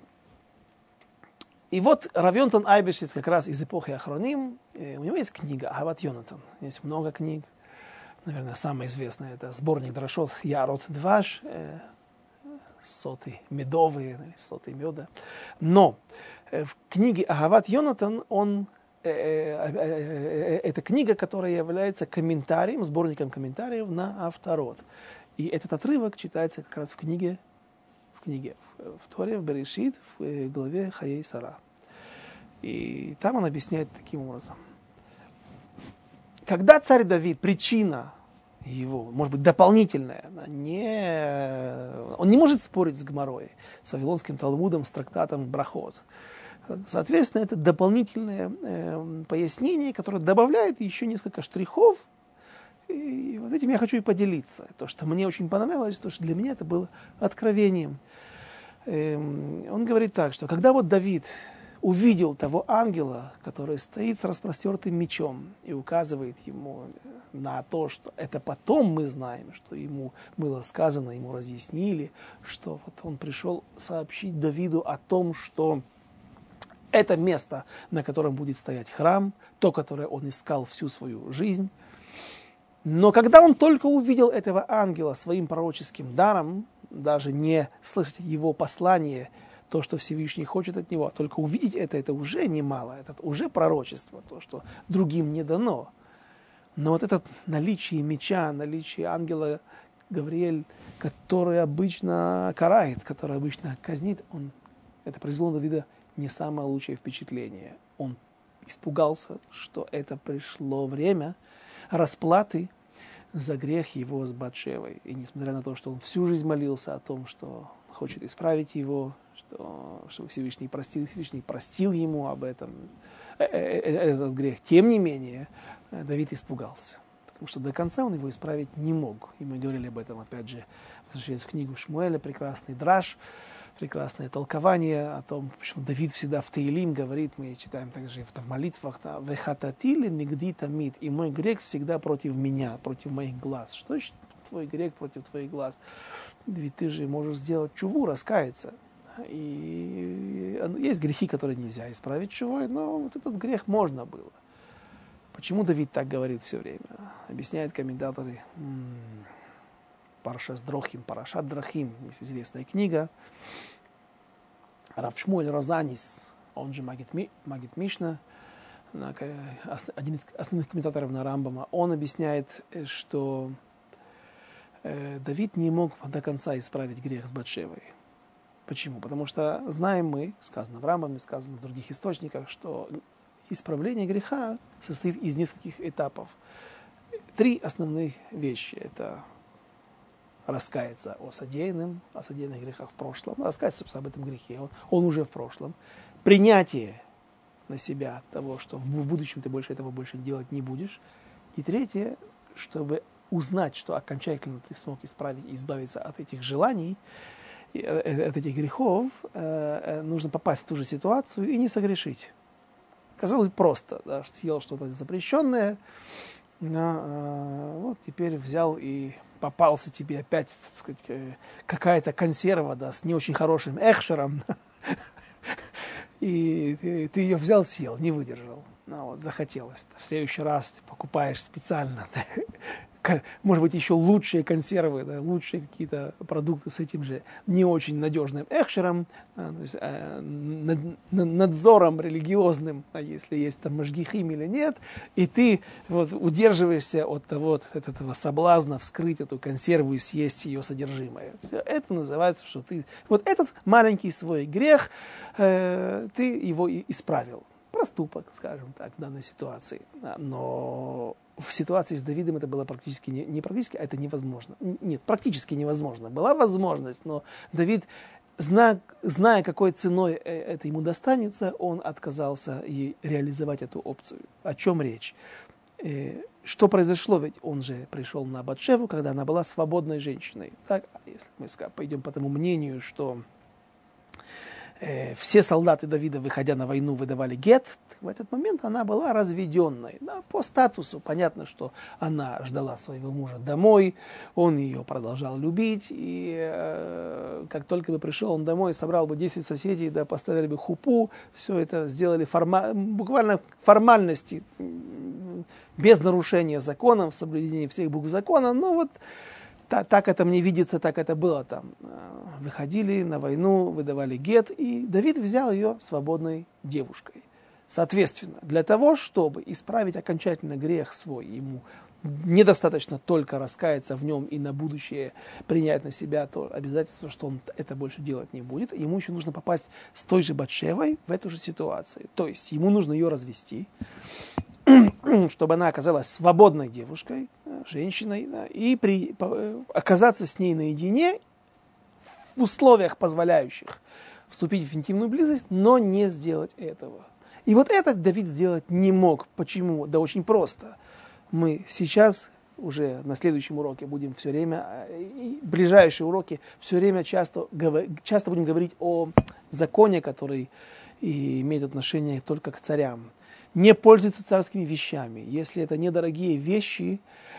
И вот Рав Йонатан Айбешец как раз из эпохи Ахроним, у него есть книга Ахават Йонатан, есть много книг. Наверное, самое известное это сборник Драшот Ярот Дваш, э, соты медовые, соты меда. Но э, в книге Ахават Йонатан, он, э, э, э, э, это книга, которая является комментарием, сборником комментариев на Авторот. И этот отрывок читается как раз в книге, в книге, в, в Торе, в Берешит, в э, главе Хаей Сара. И там он объясняет таким образом. Когда царь Давид, причина его, может быть, дополнительная, не, он не может спорить с Гмарой, с Вавилонским Талмудом, с трактатом Брахот. Соответственно, это дополнительное э, пояснение, которое добавляет еще несколько штрихов. И вот этим я хочу и поделиться. То, что мне очень понравилось, то, что для меня это было откровением. Эм, он говорит так, что когда вот Давид увидел того ангела, который стоит с распростертым мечом и указывает ему на то, что это потом мы знаем, что ему было сказано, ему разъяснили, что вот он пришел сообщить Давиду о том, что это место, на котором будет стоять храм, то, которое он искал всю свою жизнь. Но когда он только увидел этого ангела своим пророческим даром, даже не слышать его послание, то, что Всевышний хочет от него, только увидеть это, это уже немало, это уже пророчество, то, что другим не дано. Но вот это наличие меча, наличие ангела Гавриэль, который обычно карает, который обычно казнит, он, это произвело на Давида не самое лучшее впечатление. Он испугался, что это пришло время расплаты за грех его с Батшевой. И несмотря на то, что он всю жизнь молился о том, что хочет исправить его, что, что Всевышний простил, Всевышний простил ему об этом, этот грех. Тем не менее, Давид испугался, потому что до конца он его исправить не мог. И мы говорили об этом, опять же, возвращаясь в книгу Шмуэля, прекрасный драш, прекрасное толкование о том, почему Давид всегда в Теилим говорит, мы читаем также в молитвах, «Вехататили нигди тамид», и мой грех всегда против меня, против моих глаз. Что значит твой грех против твоих глаз? Ведь ты же можешь сделать чуву, раскаяться. И есть грехи, которые нельзя исправить чувой, но вот этот грех можно было. Почему Давид так говорит все время? Объясняют комментаторы. Парашат Дрохим, Парашат Драхим, есть известная книга. Рав Шмуэль Розанис, он же Магит, Магит Мишна, один из основных комментаторов на Рамбама, он объясняет, что Давид не мог до конца исправить грех с Батшевой. Почему? Потому что знаем мы, сказано в Рамбаме, сказано в других источниках, что исправление греха состоит из нескольких этапов. Три основных вещи. Это раскаяться о содеянном, о содеянных грехах в прошлом, раскаяться, собственно, об этом грехе, он, он уже в прошлом. принятие на себя того, что в будущем ты больше этого больше делать не будешь. И третье, чтобы узнать, что окончательно ты смог исправить и избавиться от этих желаний, от этих грехов, нужно попасть в ту же ситуацию и не согрешить. Казалось просто, да, съел что-то запрещенное, но вот теперь взял и попался тебе опять, так сказать, какая-то консерва, да, с не очень хорошим эхшером, и ты, ты ее взял, съел, не выдержал. Ну, вот, захотелось. В следующий раз ты покупаешь специально, может быть, еще лучшие консервы, да, лучшие какие-то продукты с этим же не очень надежным эхшером, да, то есть, э, над, надзором религиозным, а если есть там машгихим или нет, и ты вот, удерживаешься от того, от этого соблазна вскрыть эту консерву и съесть ее содержимое. Все, это называется, что ты... Вот этот маленький свой грех, э, ты его и исправил. Проступок, скажем так, в данной ситуации. Но в ситуации с Давидом это было практически, не, не практически, а это невозможно. Нет, практически невозможно. Была возможность, но Давид, зная, зная какой ценой это ему достанется, он отказался и реализовать эту опцию. О чем речь? Что произошло? Ведь он же пришел на Батшеву, когда она была свободной женщиной. Так, если мы пойдем по тому мнению, что все солдаты Давида, выходя на войну, выдавали гет, в этот момент она была разведенной. Да, по статусу понятно, что она ждала своего мужа домой, он ее продолжал любить, и э, как только бы пришел он домой, собрал бы десять соседей, да, поставили бы хупу, все это сделали форма- буквально формальности, без нарушения закона, в соблюдении всех букв закона, но вот Так, так это мне видится, так это было там. Выходили на войну, выдавали гет, и Давид взял ее свободной девушкой. Соответственно, для того, чтобы исправить окончательно грех свой, ему недостаточно только раскаяться в нем и на будущее принять на себя то обязательство, что он это больше делать не будет, ему еще нужно попасть с той же Батшевой в эту же ситуацию. То есть ему нужно ее развести, чтобы она оказалась свободной девушкой, женщиной, да, и при, по, оказаться с ней наедине в условиях, позволяющих вступить в интимную близость, но не сделать этого. И вот это Давид сделать не мог. Почему? Да очень просто. Мы сейчас уже на следующем уроке будем все время, и ближайшие уроки, все время часто, часто будем говорить о законе, который имеет отношение только к царям. Не пользуются царскими вещами. Если это недорогие вещи,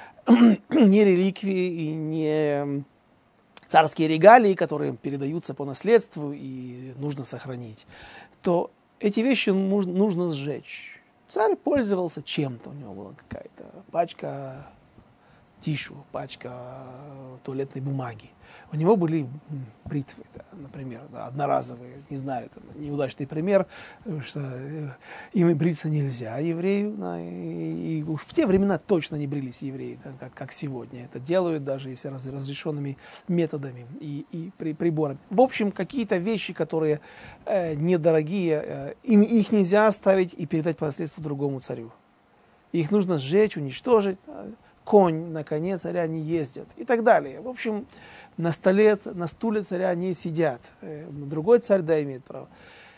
не реликвии и не царские регалии, которые передаются по наследству и нужно сохранить, то эти вещи нужно сжечь. Царь пользовался чем-то. У него была какая-то пачка тишу, пачка туалетной бумаги. У него были бритвы, да, например, да, одноразовые, не знаю, там, неудачный пример, что ими бриться нельзя еврею, да, и, и уж в те времена точно не брились евреи, да, как, как сегодня. Это делают даже если раз, разрешенными методами и, и при, приборами. В общем, какие-то вещи, которые э, недорогие, э, им, их нельзя оставить и передать по наследству другому царю. Их нужно сжечь, уничтожить. Конь на коне царя не ездит и так далее. В общем, на столе, на стуле царя не сидят. Другой царь, да, имеет право.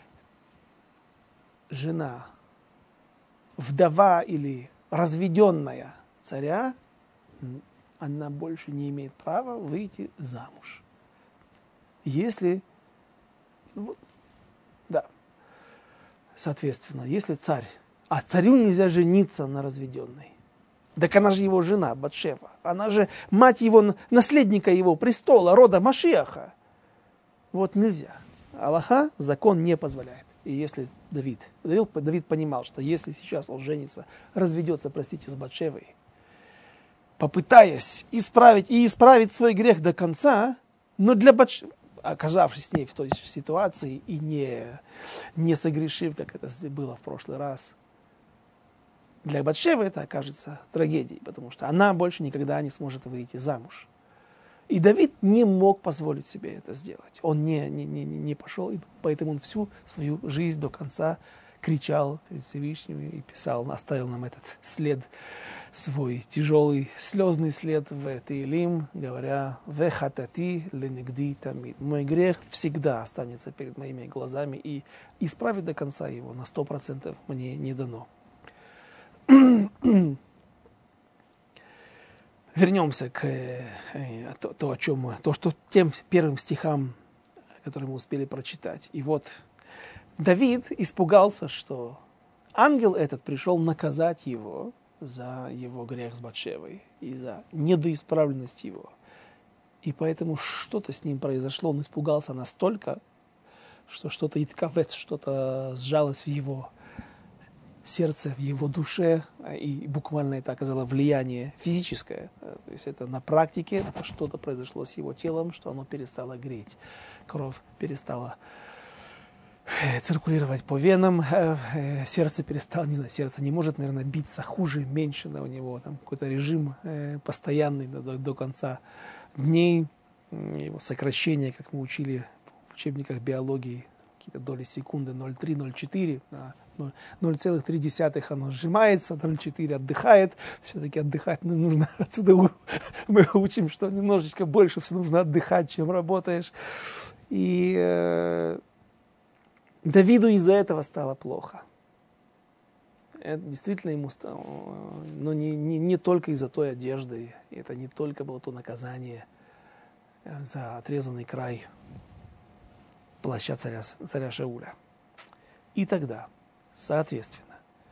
Жена, вдова или разведенная царя, она больше не имеет права выйти замуж. Если, ну, да, соответственно, если царь, а царю нельзя жениться на разведенной. Так она же его жена, Батшева. Она же мать его, наследника его престола, рода Машиаха. Вот нельзя. Аллаха закон не позволяет. И если Давид, Давид, Давид понимал, что если сейчас он женится, разведется, простите, с Батшевой, попытаясь исправить и исправить свой грех до конца, но для Батшевы, оказавшись с ней в той ситуации и не, не согрешив, как это было в прошлый раз, для Батшевы это окажется трагедией, потому что она больше никогда не сможет выйти замуж. И Давид не мог позволить себе это сделать. Он не, не, не, не пошел, и поэтому он всю свою жизнь до конца кричал перед Всевышним и писал, оставил нам этот след, свой тяжелый слезный след в Теилим, говоря: «Ве хатати ленегди тамид». Мой грех всегда останется перед моими глазами, и исправить до конца его на сто процентов мне не дано. Вернемся к э, то, то, о чем мы, то, что тем первым стихам, которые мы успели прочитать. И вот Давид испугался, что ангел этот пришел наказать его за его грех с Батшевой и за недоисправленность его. И поэтому что-то с ним произошло, он испугался настолько, что что-то иткавец, что-то сжалось в его сердце, в его душе, и буквально это оказало влияние физическое. То есть это на практике что-то произошло с его телом, что оно перестало греть. Кровь перестала циркулировать по венам, сердце перестало, не знаю, сердце не может, наверное, биться хуже, меньше, да, у него там какой-то режим постоянный до, до конца дней, его сокращение, как мы учили в учебниках биологии, какие-то доли секунды, ноль целых три - ноль целых четыре, ноль целых три десятых оно сжимается, ноль целых четыре отдыхает, все-таки отдыхать нужно, отсюда мы учим, что немножечко больше все нужно отдыхать, чем работаешь. И э, Давиду из-за этого стало плохо. Это действительно ему стало, но не, не, не только из-за той одежды, это не только было то наказание за отрезанный край плаща царя, царя Шауля. И тогда, соответственно,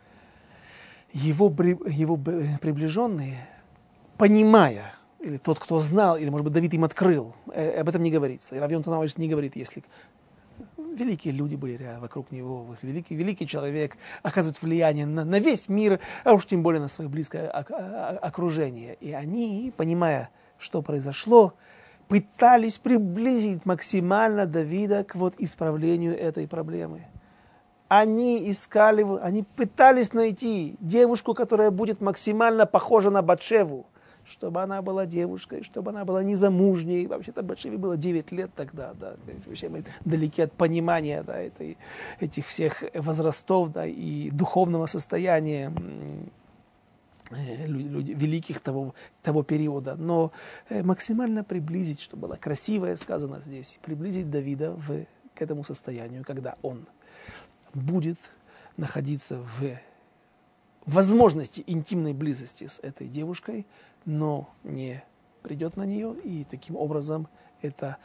его, его приближенные, понимая, или тот, кто знал, или, может быть, Давид им открыл, э, об этом не говорится. И Рав Йонатан Аверович не говорит, если великие люди были вокруг него, великий, великий человек оказывает влияние на, на весь мир, а уж тем более на свое близкое окружение. И они, понимая, что произошло, пытались приблизить максимально Давида к вот исправлению этой проблемы. Они искали, они пытались найти девушку, которая будет максимально похожа на Батшеву, чтобы она была девушкой, чтобы она была незамужней. Вообще-то Батшеве было девять лет тогда, да, вообще мы далеки от понимания, да, этой, этих всех возрастов, да, и духовного состояния людей, великих того, того периода. Но максимально приблизить, что было красивое сказано здесь, приблизить Давида в, к этому состоянию, когда он будет находиться в возможности интимной близости с этой девушкой, но не придет на нее, и таким образом это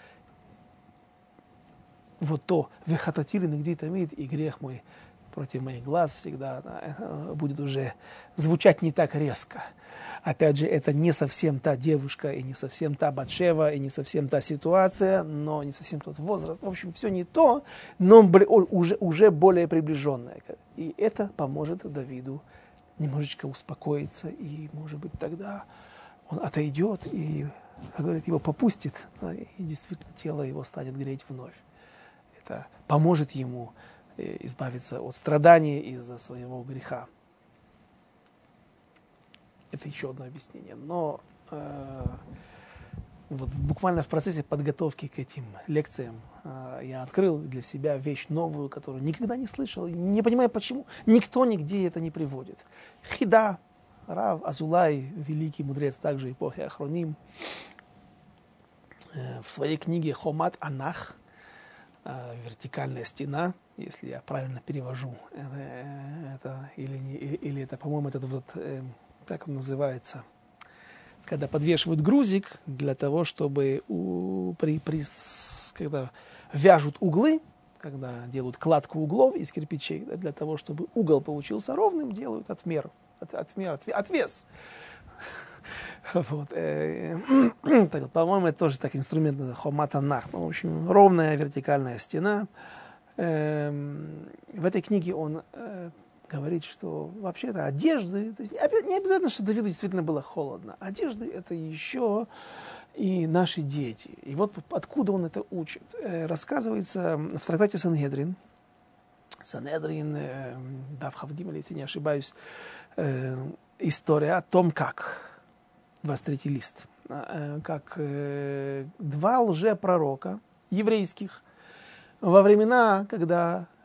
вот то «вехататили нигди тамид» и грех мой против моих глаз всегда, да, будет уже звучать не так резко. Опять же, это не совсем та девушка, и не совсем та Батшева, и не совсем та ситуация, но не совсем тот возраст. В общем, все не то, но уже, уже более приближенное. И это поможет Давиду немножечко успокоиться, и, может быть, тогда он отойдет и, как говорит, его попустит, да, и действительно тело его станет греть вновь. Это поможет ему избавиться от страданий из-за своего греха. Это еще одно объяснение. Но э, вот буквально в процессе подготовки к этим лекциям э, я открыл для себя вещь новую, которую никогда не слышал, не понимаю почему. Никто нигде это не приводит. Хида, Рав Азулай, великий мудрец также эпохи Ахроним, э, в своей книге «Хомат Анах», э, «Вертикальная стена», если я правильно перевожу, это, это или, или это, по-моему, это вот, э, так он называется, когда подвешивают грузик для того, чтобы у, при, при, когда вяжут углы, когда делают кладку углов из кирпичей, да, для того, чтобы угол получился ровным, делают отмер, от, отмер, от, отвес. Вот, э, так, по-моему, это тоже так инструмент называется «Хомат Анах». Ну, в общем, ровная вертикальная стена. Э, в этой книге он э, говорит, что вообще-то одежды, то есть не обязательно, что Давиду действительно было холодно. Одежды — это еще и наши дети. И вот откуда он это учит. Э, рассказывается в трактате Сангедрин, Санедрин, э, Дав Хав Гимель, если не ошибаюсь, э, история о том, как, двадцать третий лист, э, как э, два лжепророка еврейских во времена, когда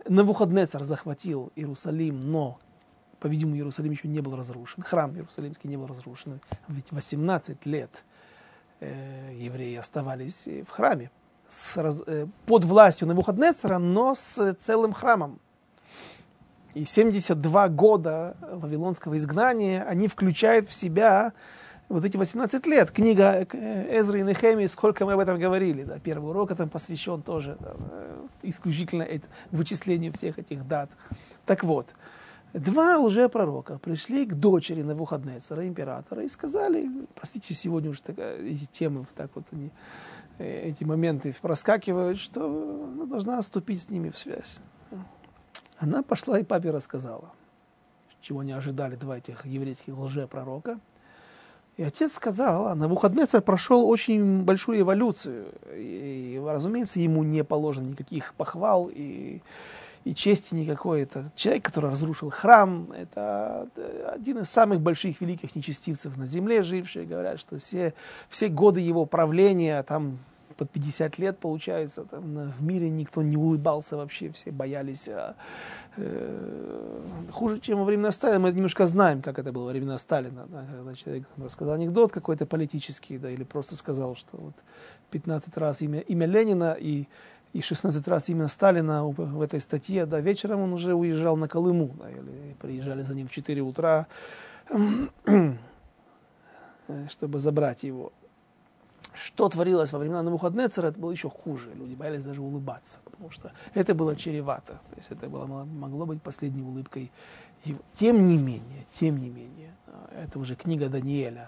Навуходоносор захватил Иерусалим, но, по-видимому, Иерусалим еще не был разрушен. Храм Иерусалимский не был разрушен. Ведь восемнадцать лет э, евреи оставались в храме с, э, под властью Навуходоносора, но с целым храмом. И семьдесят два года вавилонского изгнания, они включают в себя вот эти восемнадцать лет. Книга Эзры и Нехемии, сколько мы об этом говорили. Да, первый урок этом посвящен тоже да, исключительно вычислению всех этих дат. Так вот, два лжепророка пришли к дочери Навуходоносора, императора, и сказали, простите, сегодня уже так, эти темы, так вот они, эти моменты проскакивают, что она должна вступить с ними в связь. Она пошла и папе рассказала, чего не ожидали два этих еврейских лжепророка. И отец сказал, а Навуходоносор прошел очень большую эволюцию. И, разумеется, ему не положено никаких похвал и, и чести никакой. Это человек, который разрушил храм. Это один из самых больших великих нечестивцев на земле жившие. Говорят, что все, все годы его правления, там под пятьдесят лет получается, там, в мире никто не улыбался вообще, все боялись. А, э, хуже, чем во времена Сталина. Мы немножко знаем, как это было во времена Сталина. Да, когда человек там рассказал анекдот какой-то политический, да, или просто сказал, что вот пятнадцать раз имя, имя Ленина и, и шестнадцать раз имя Сталина в этой статье. Да, вечером он уже уезжал на Колыму, да, или приезжали за ним в четыре утра, чтобы забрать его. Что творилось во времена Навуходоносора, это было еще хуже. Люди боялись даже улыбаться, потому что это было чревато. То есть это было, могло быть последней улыбкой. И, тем не менее, тем не менее, это уже книга Даниэля.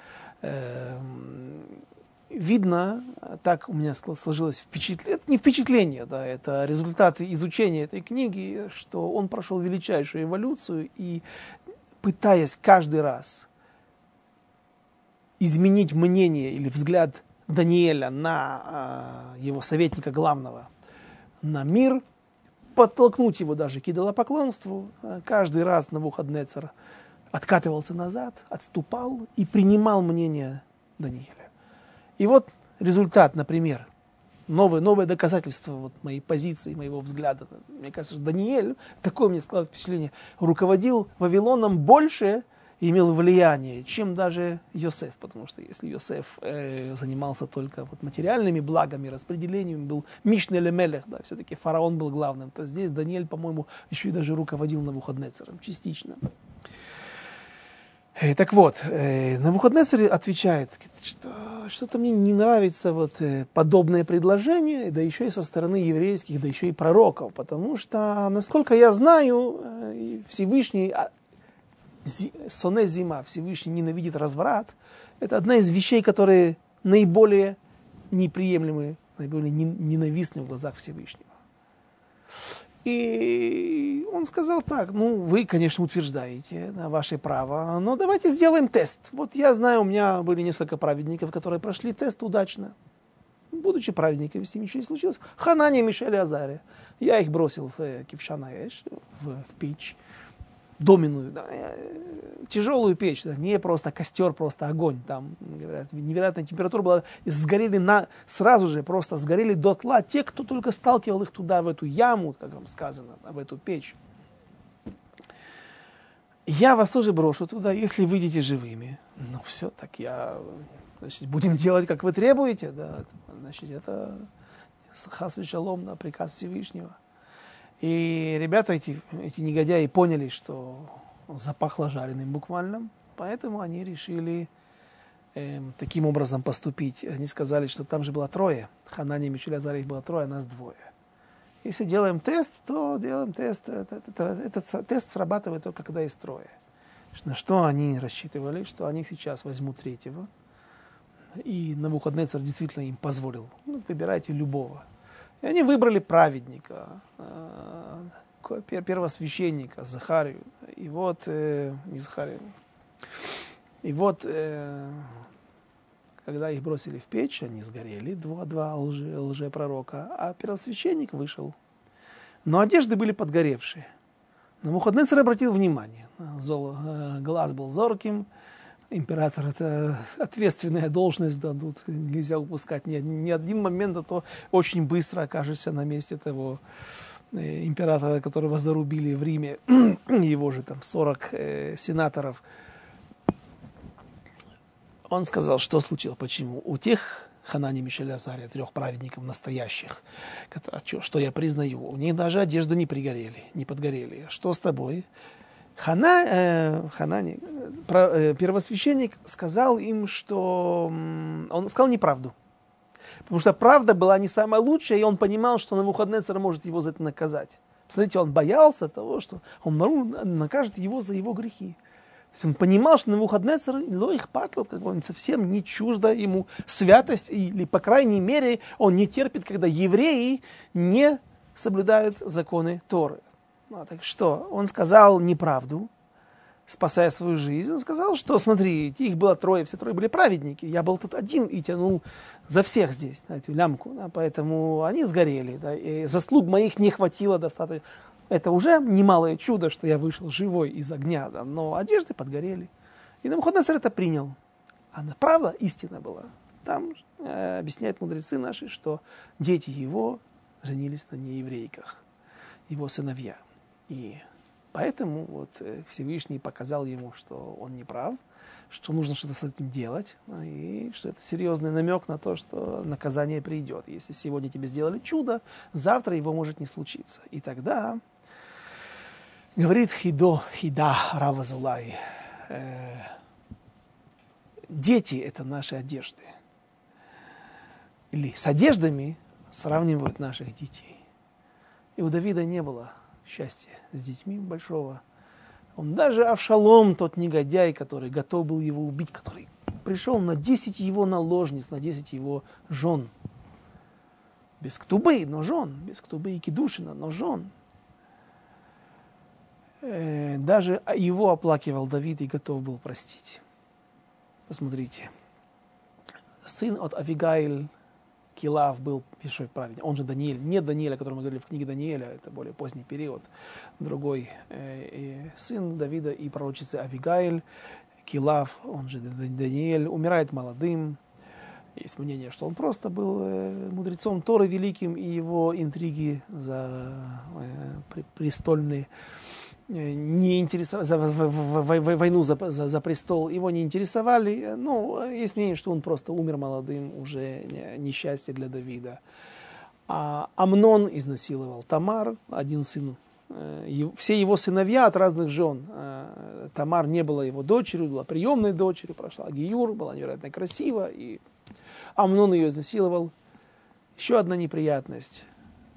Видно, так у меня сложилось впечатление, это не впечатление, да, это результаты изучения этой книги, что он прошел величайшую эволюцию и, пытаясь каждый раз изменить мнение или взгляд Даниэля на э, его советника главного, на мир, подтолкнуть его даже к идолопоклонству, каждый раз Навуходоносор откатывался назад, отступал и принимал мнение Даниэля. И вот результат, например, новое, новое доказательство вот моей позиции, моего взгляда. Мне кажется, что Даниэль, такое мне складывает впечатление, руководил Вавилоном больше, имел влияние, чем даже Йосеф, потому что если Йосеф э, занимался только вот материальными благами, распределением, был Мишне ле Мелех, да, все-таки фараон был главным, то здесь Даниэль, по-моему, еще и даже руководил Навуходоносором, частично. Э, так вот, э, Навуходоносор отвечает, что что-то мне не нравится вот, э, подобное предложение, да еще и со стороны еврейских, да еще и пророков, потому что, насколько я знаю, э, Всевышний... Соне зима, Всевышний ненавидит разврат. Это одна из вещей, которые наиболее неприемлемы, наиболее ненавистны в глазах Всевышнего. И он сказал так, ну, вы, конечно, утверждаете да, ваше право, но давайте сделаем тест. Вот я знаю, у меня были несколько праведников, которые прошли тест удачно. Будучи праведниками, с ними ничего не случилось. Ханания, Мишель и Азария. Я их бросил в Кившанаэш, в, в печь. Доменную, да, тяжелую печь, да, не просто костер, просто огонь, там, говорят, невероятная температура была, и сгорели на, сразу же, просто сгорели дотла те, кто только сталкивал их туда, в эту яму, как там сказано, да, в эту печь. Я вас тоже брошу туда, если выйдете живыми. Ну все, так я, значит, будем делать, как вы требуете, да, значит, это хас вешалом, да, приказ Всевышнего. И ребята, эти, эти негодяи, поняли, что запахло жареным буквально, поэтому они решили э, таким образом поступить. Они сказали, что там же было трое, Ханания, Мишель, Азария, их было трое, а нас двое. Если делаем тест, то делаем тест. Это, это, это, этот тест срабатывает только когда есть трое. На что они рассчитывали, что они сейчас возьмут третьего, и Навуходоносор действительно им позволил, ну, выбирайте любого. И они выбрали праведника, первосвященника, Захарию. И вот, э, не Захарию. И вот, э, когда их бросили в печь, они сгорели, два, два лже, лжепророка, а первосвященник вышел. Но одежды были подгоревшие. Навуходоносор обратил внимание. Зол, э, глаз был зорким. Император — это ответственная должность, да, тут нельзя упускать ни, ни один момент, а то очень быстро окажешься на месте того императора, которого зарубили в Риме, его же там сорок э, сенаторов, он сказал, что случилось, почему. У тех Ханани, Мишель, Азария, трех праведников настоящих, что я признаю, у них даже одежды не пригорели, не подгорели. Что с тобой? Хана, э, Ханани, про, э, первосвященник сказал им, что э, он сказал неправду. Потому что правда была не самая лучшая, и он понимал, что Навуходоносор может его за это наказать. Смотрите, он боялся того, что он накажет его за его грехи. То есть он понимал, что Навуходоносор, их патлот, он совсем не чужда ему святость, или, по крайней мере, он не терпит, когда евреи не соблюдают законы Торы. Ну, так что, он сказал неправду, спасая свою жизнь. Он сказал, что, смотрите, их было трое, все трое были праведники. Я был тут один и тянул за всех здесь, знаете, лямку. Да, поэтому они сгорели. Да, и заслуг моих не хватило достаточно. Это уже немалое чудо, что я вышел живой из огня, да, но одежды подгорели. И Навуходоносор это принял. А правда, истина была. Там э, объясняют мудрецы наши, что дети его женились на нееврейках, его сыновья. И поэтому вот Всевышний показал ему, что он не прав, что нужно что-то с этим делать, и что это серьезный намек на то, что наказание придет. Если сегодня тебе сделали чудо, завтра его может не случиться. И тогда, говорит Хидо, Хида Рав Азулай, э, дети – это наши одежды. Или с одеждами сравнивают наших детей. И у Давида не было счастья с детьми большого. Он даже Авшалом, тот негодяй, который готов был его убить, который пришел на десять его наложниц, на десять его жен. Без ктубы, но жен. Без ктубы и кидушина, но жен. Э, даже его оплакивал Давид и готов был простить. Посмотрите. Сын от Авигаиль, Килав, был большой праведник. Он же Даниэль. Не Даниэль, о котором мы говорили в книге Даниэля, это более поздний период. Другой э, сын Давида и пророчицы Авигаиль, Килав, он же Даниэль, умирает молодым. Есть мнение, что он просто был э, мудрецом Торы великим, и его интриги за э, престольные не интересовали, за войну за, за, за престол его не интересовали. Ну, есть мнение, что он просто умер молодым, уже несчастье для Давида. А Амнон изнасиловал Тамар, один сын. Все его сыновья от разных жен. Тамар не была его дочерью, была приемной дочерью, прошла гиюр, была невероятно красива, и Амнон ее изнасиловал. Еще одна неприятность.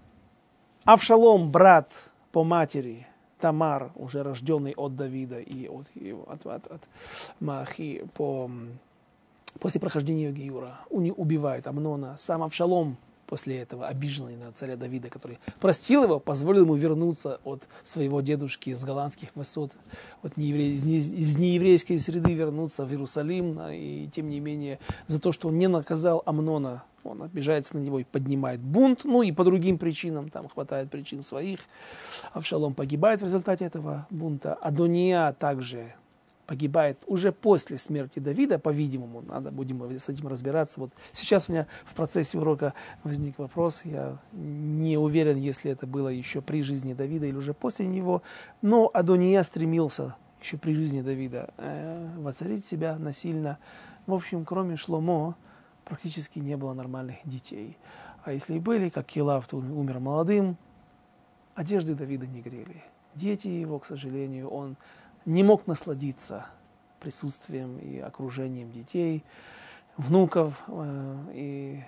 Авшалом, брат по матери, Тамар, уже рожденный от Давида и от, от, от, от Маахи, по, после прохождения гиюра, убивает Амнона. Сам Авшалом после этого, обиженный на царя Давида, который простил его, позволил ему вернуться от своего дедушки с голландских высот, от неевре... из, не... из нееврейской среды вернуться в Иерусалим, и тем не менее за то, что он не наказал Амнона, он обижается на него и поднимает бунт, ну и по другим причинам, там хватает причин своих. Авшалом погибает в результате этого бунта. Адония также погибает уже после смерти Давида, по-видимому, надо будем с этим разбираться. Вот сейчас у меня в процессе урока возник вопрос, я не уверен, если это было еще при жизни Давида или уже после него, но Адония стремился еще при жизни Давида э, воцарить себя насильно. В общем, кроме Шломо, практически не было нормальных детей. А если и были, как Килав, то умер молодым, одежды Давида не грели. Дети его, к сожалению, он не мог насладиться присутствием и окружением детей, внуков. Э, и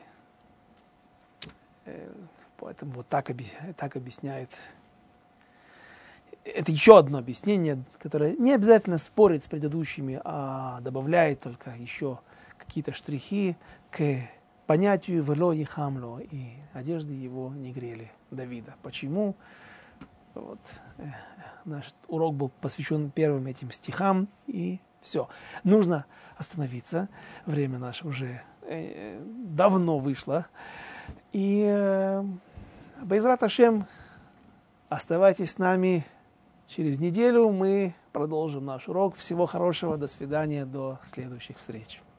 э, поэтому вот так, так объясняет. Это еще одно объяснение, которое не обязательно спорит с предыдущими, а добавляет только еще какие-то штрихи к понятию «вело и хамло», и одежды его не грели Давида. Почему? Вот. Наш урок был посвящен первым этим стихам, и все. Нужно остановиться. Время наше уже э, давно вышло. И э, Бейзрат Ашем, оставайтесь с нами. Через неделю мы продолжим наш урок. Всего хорошего. До свидания. До следующих встреч.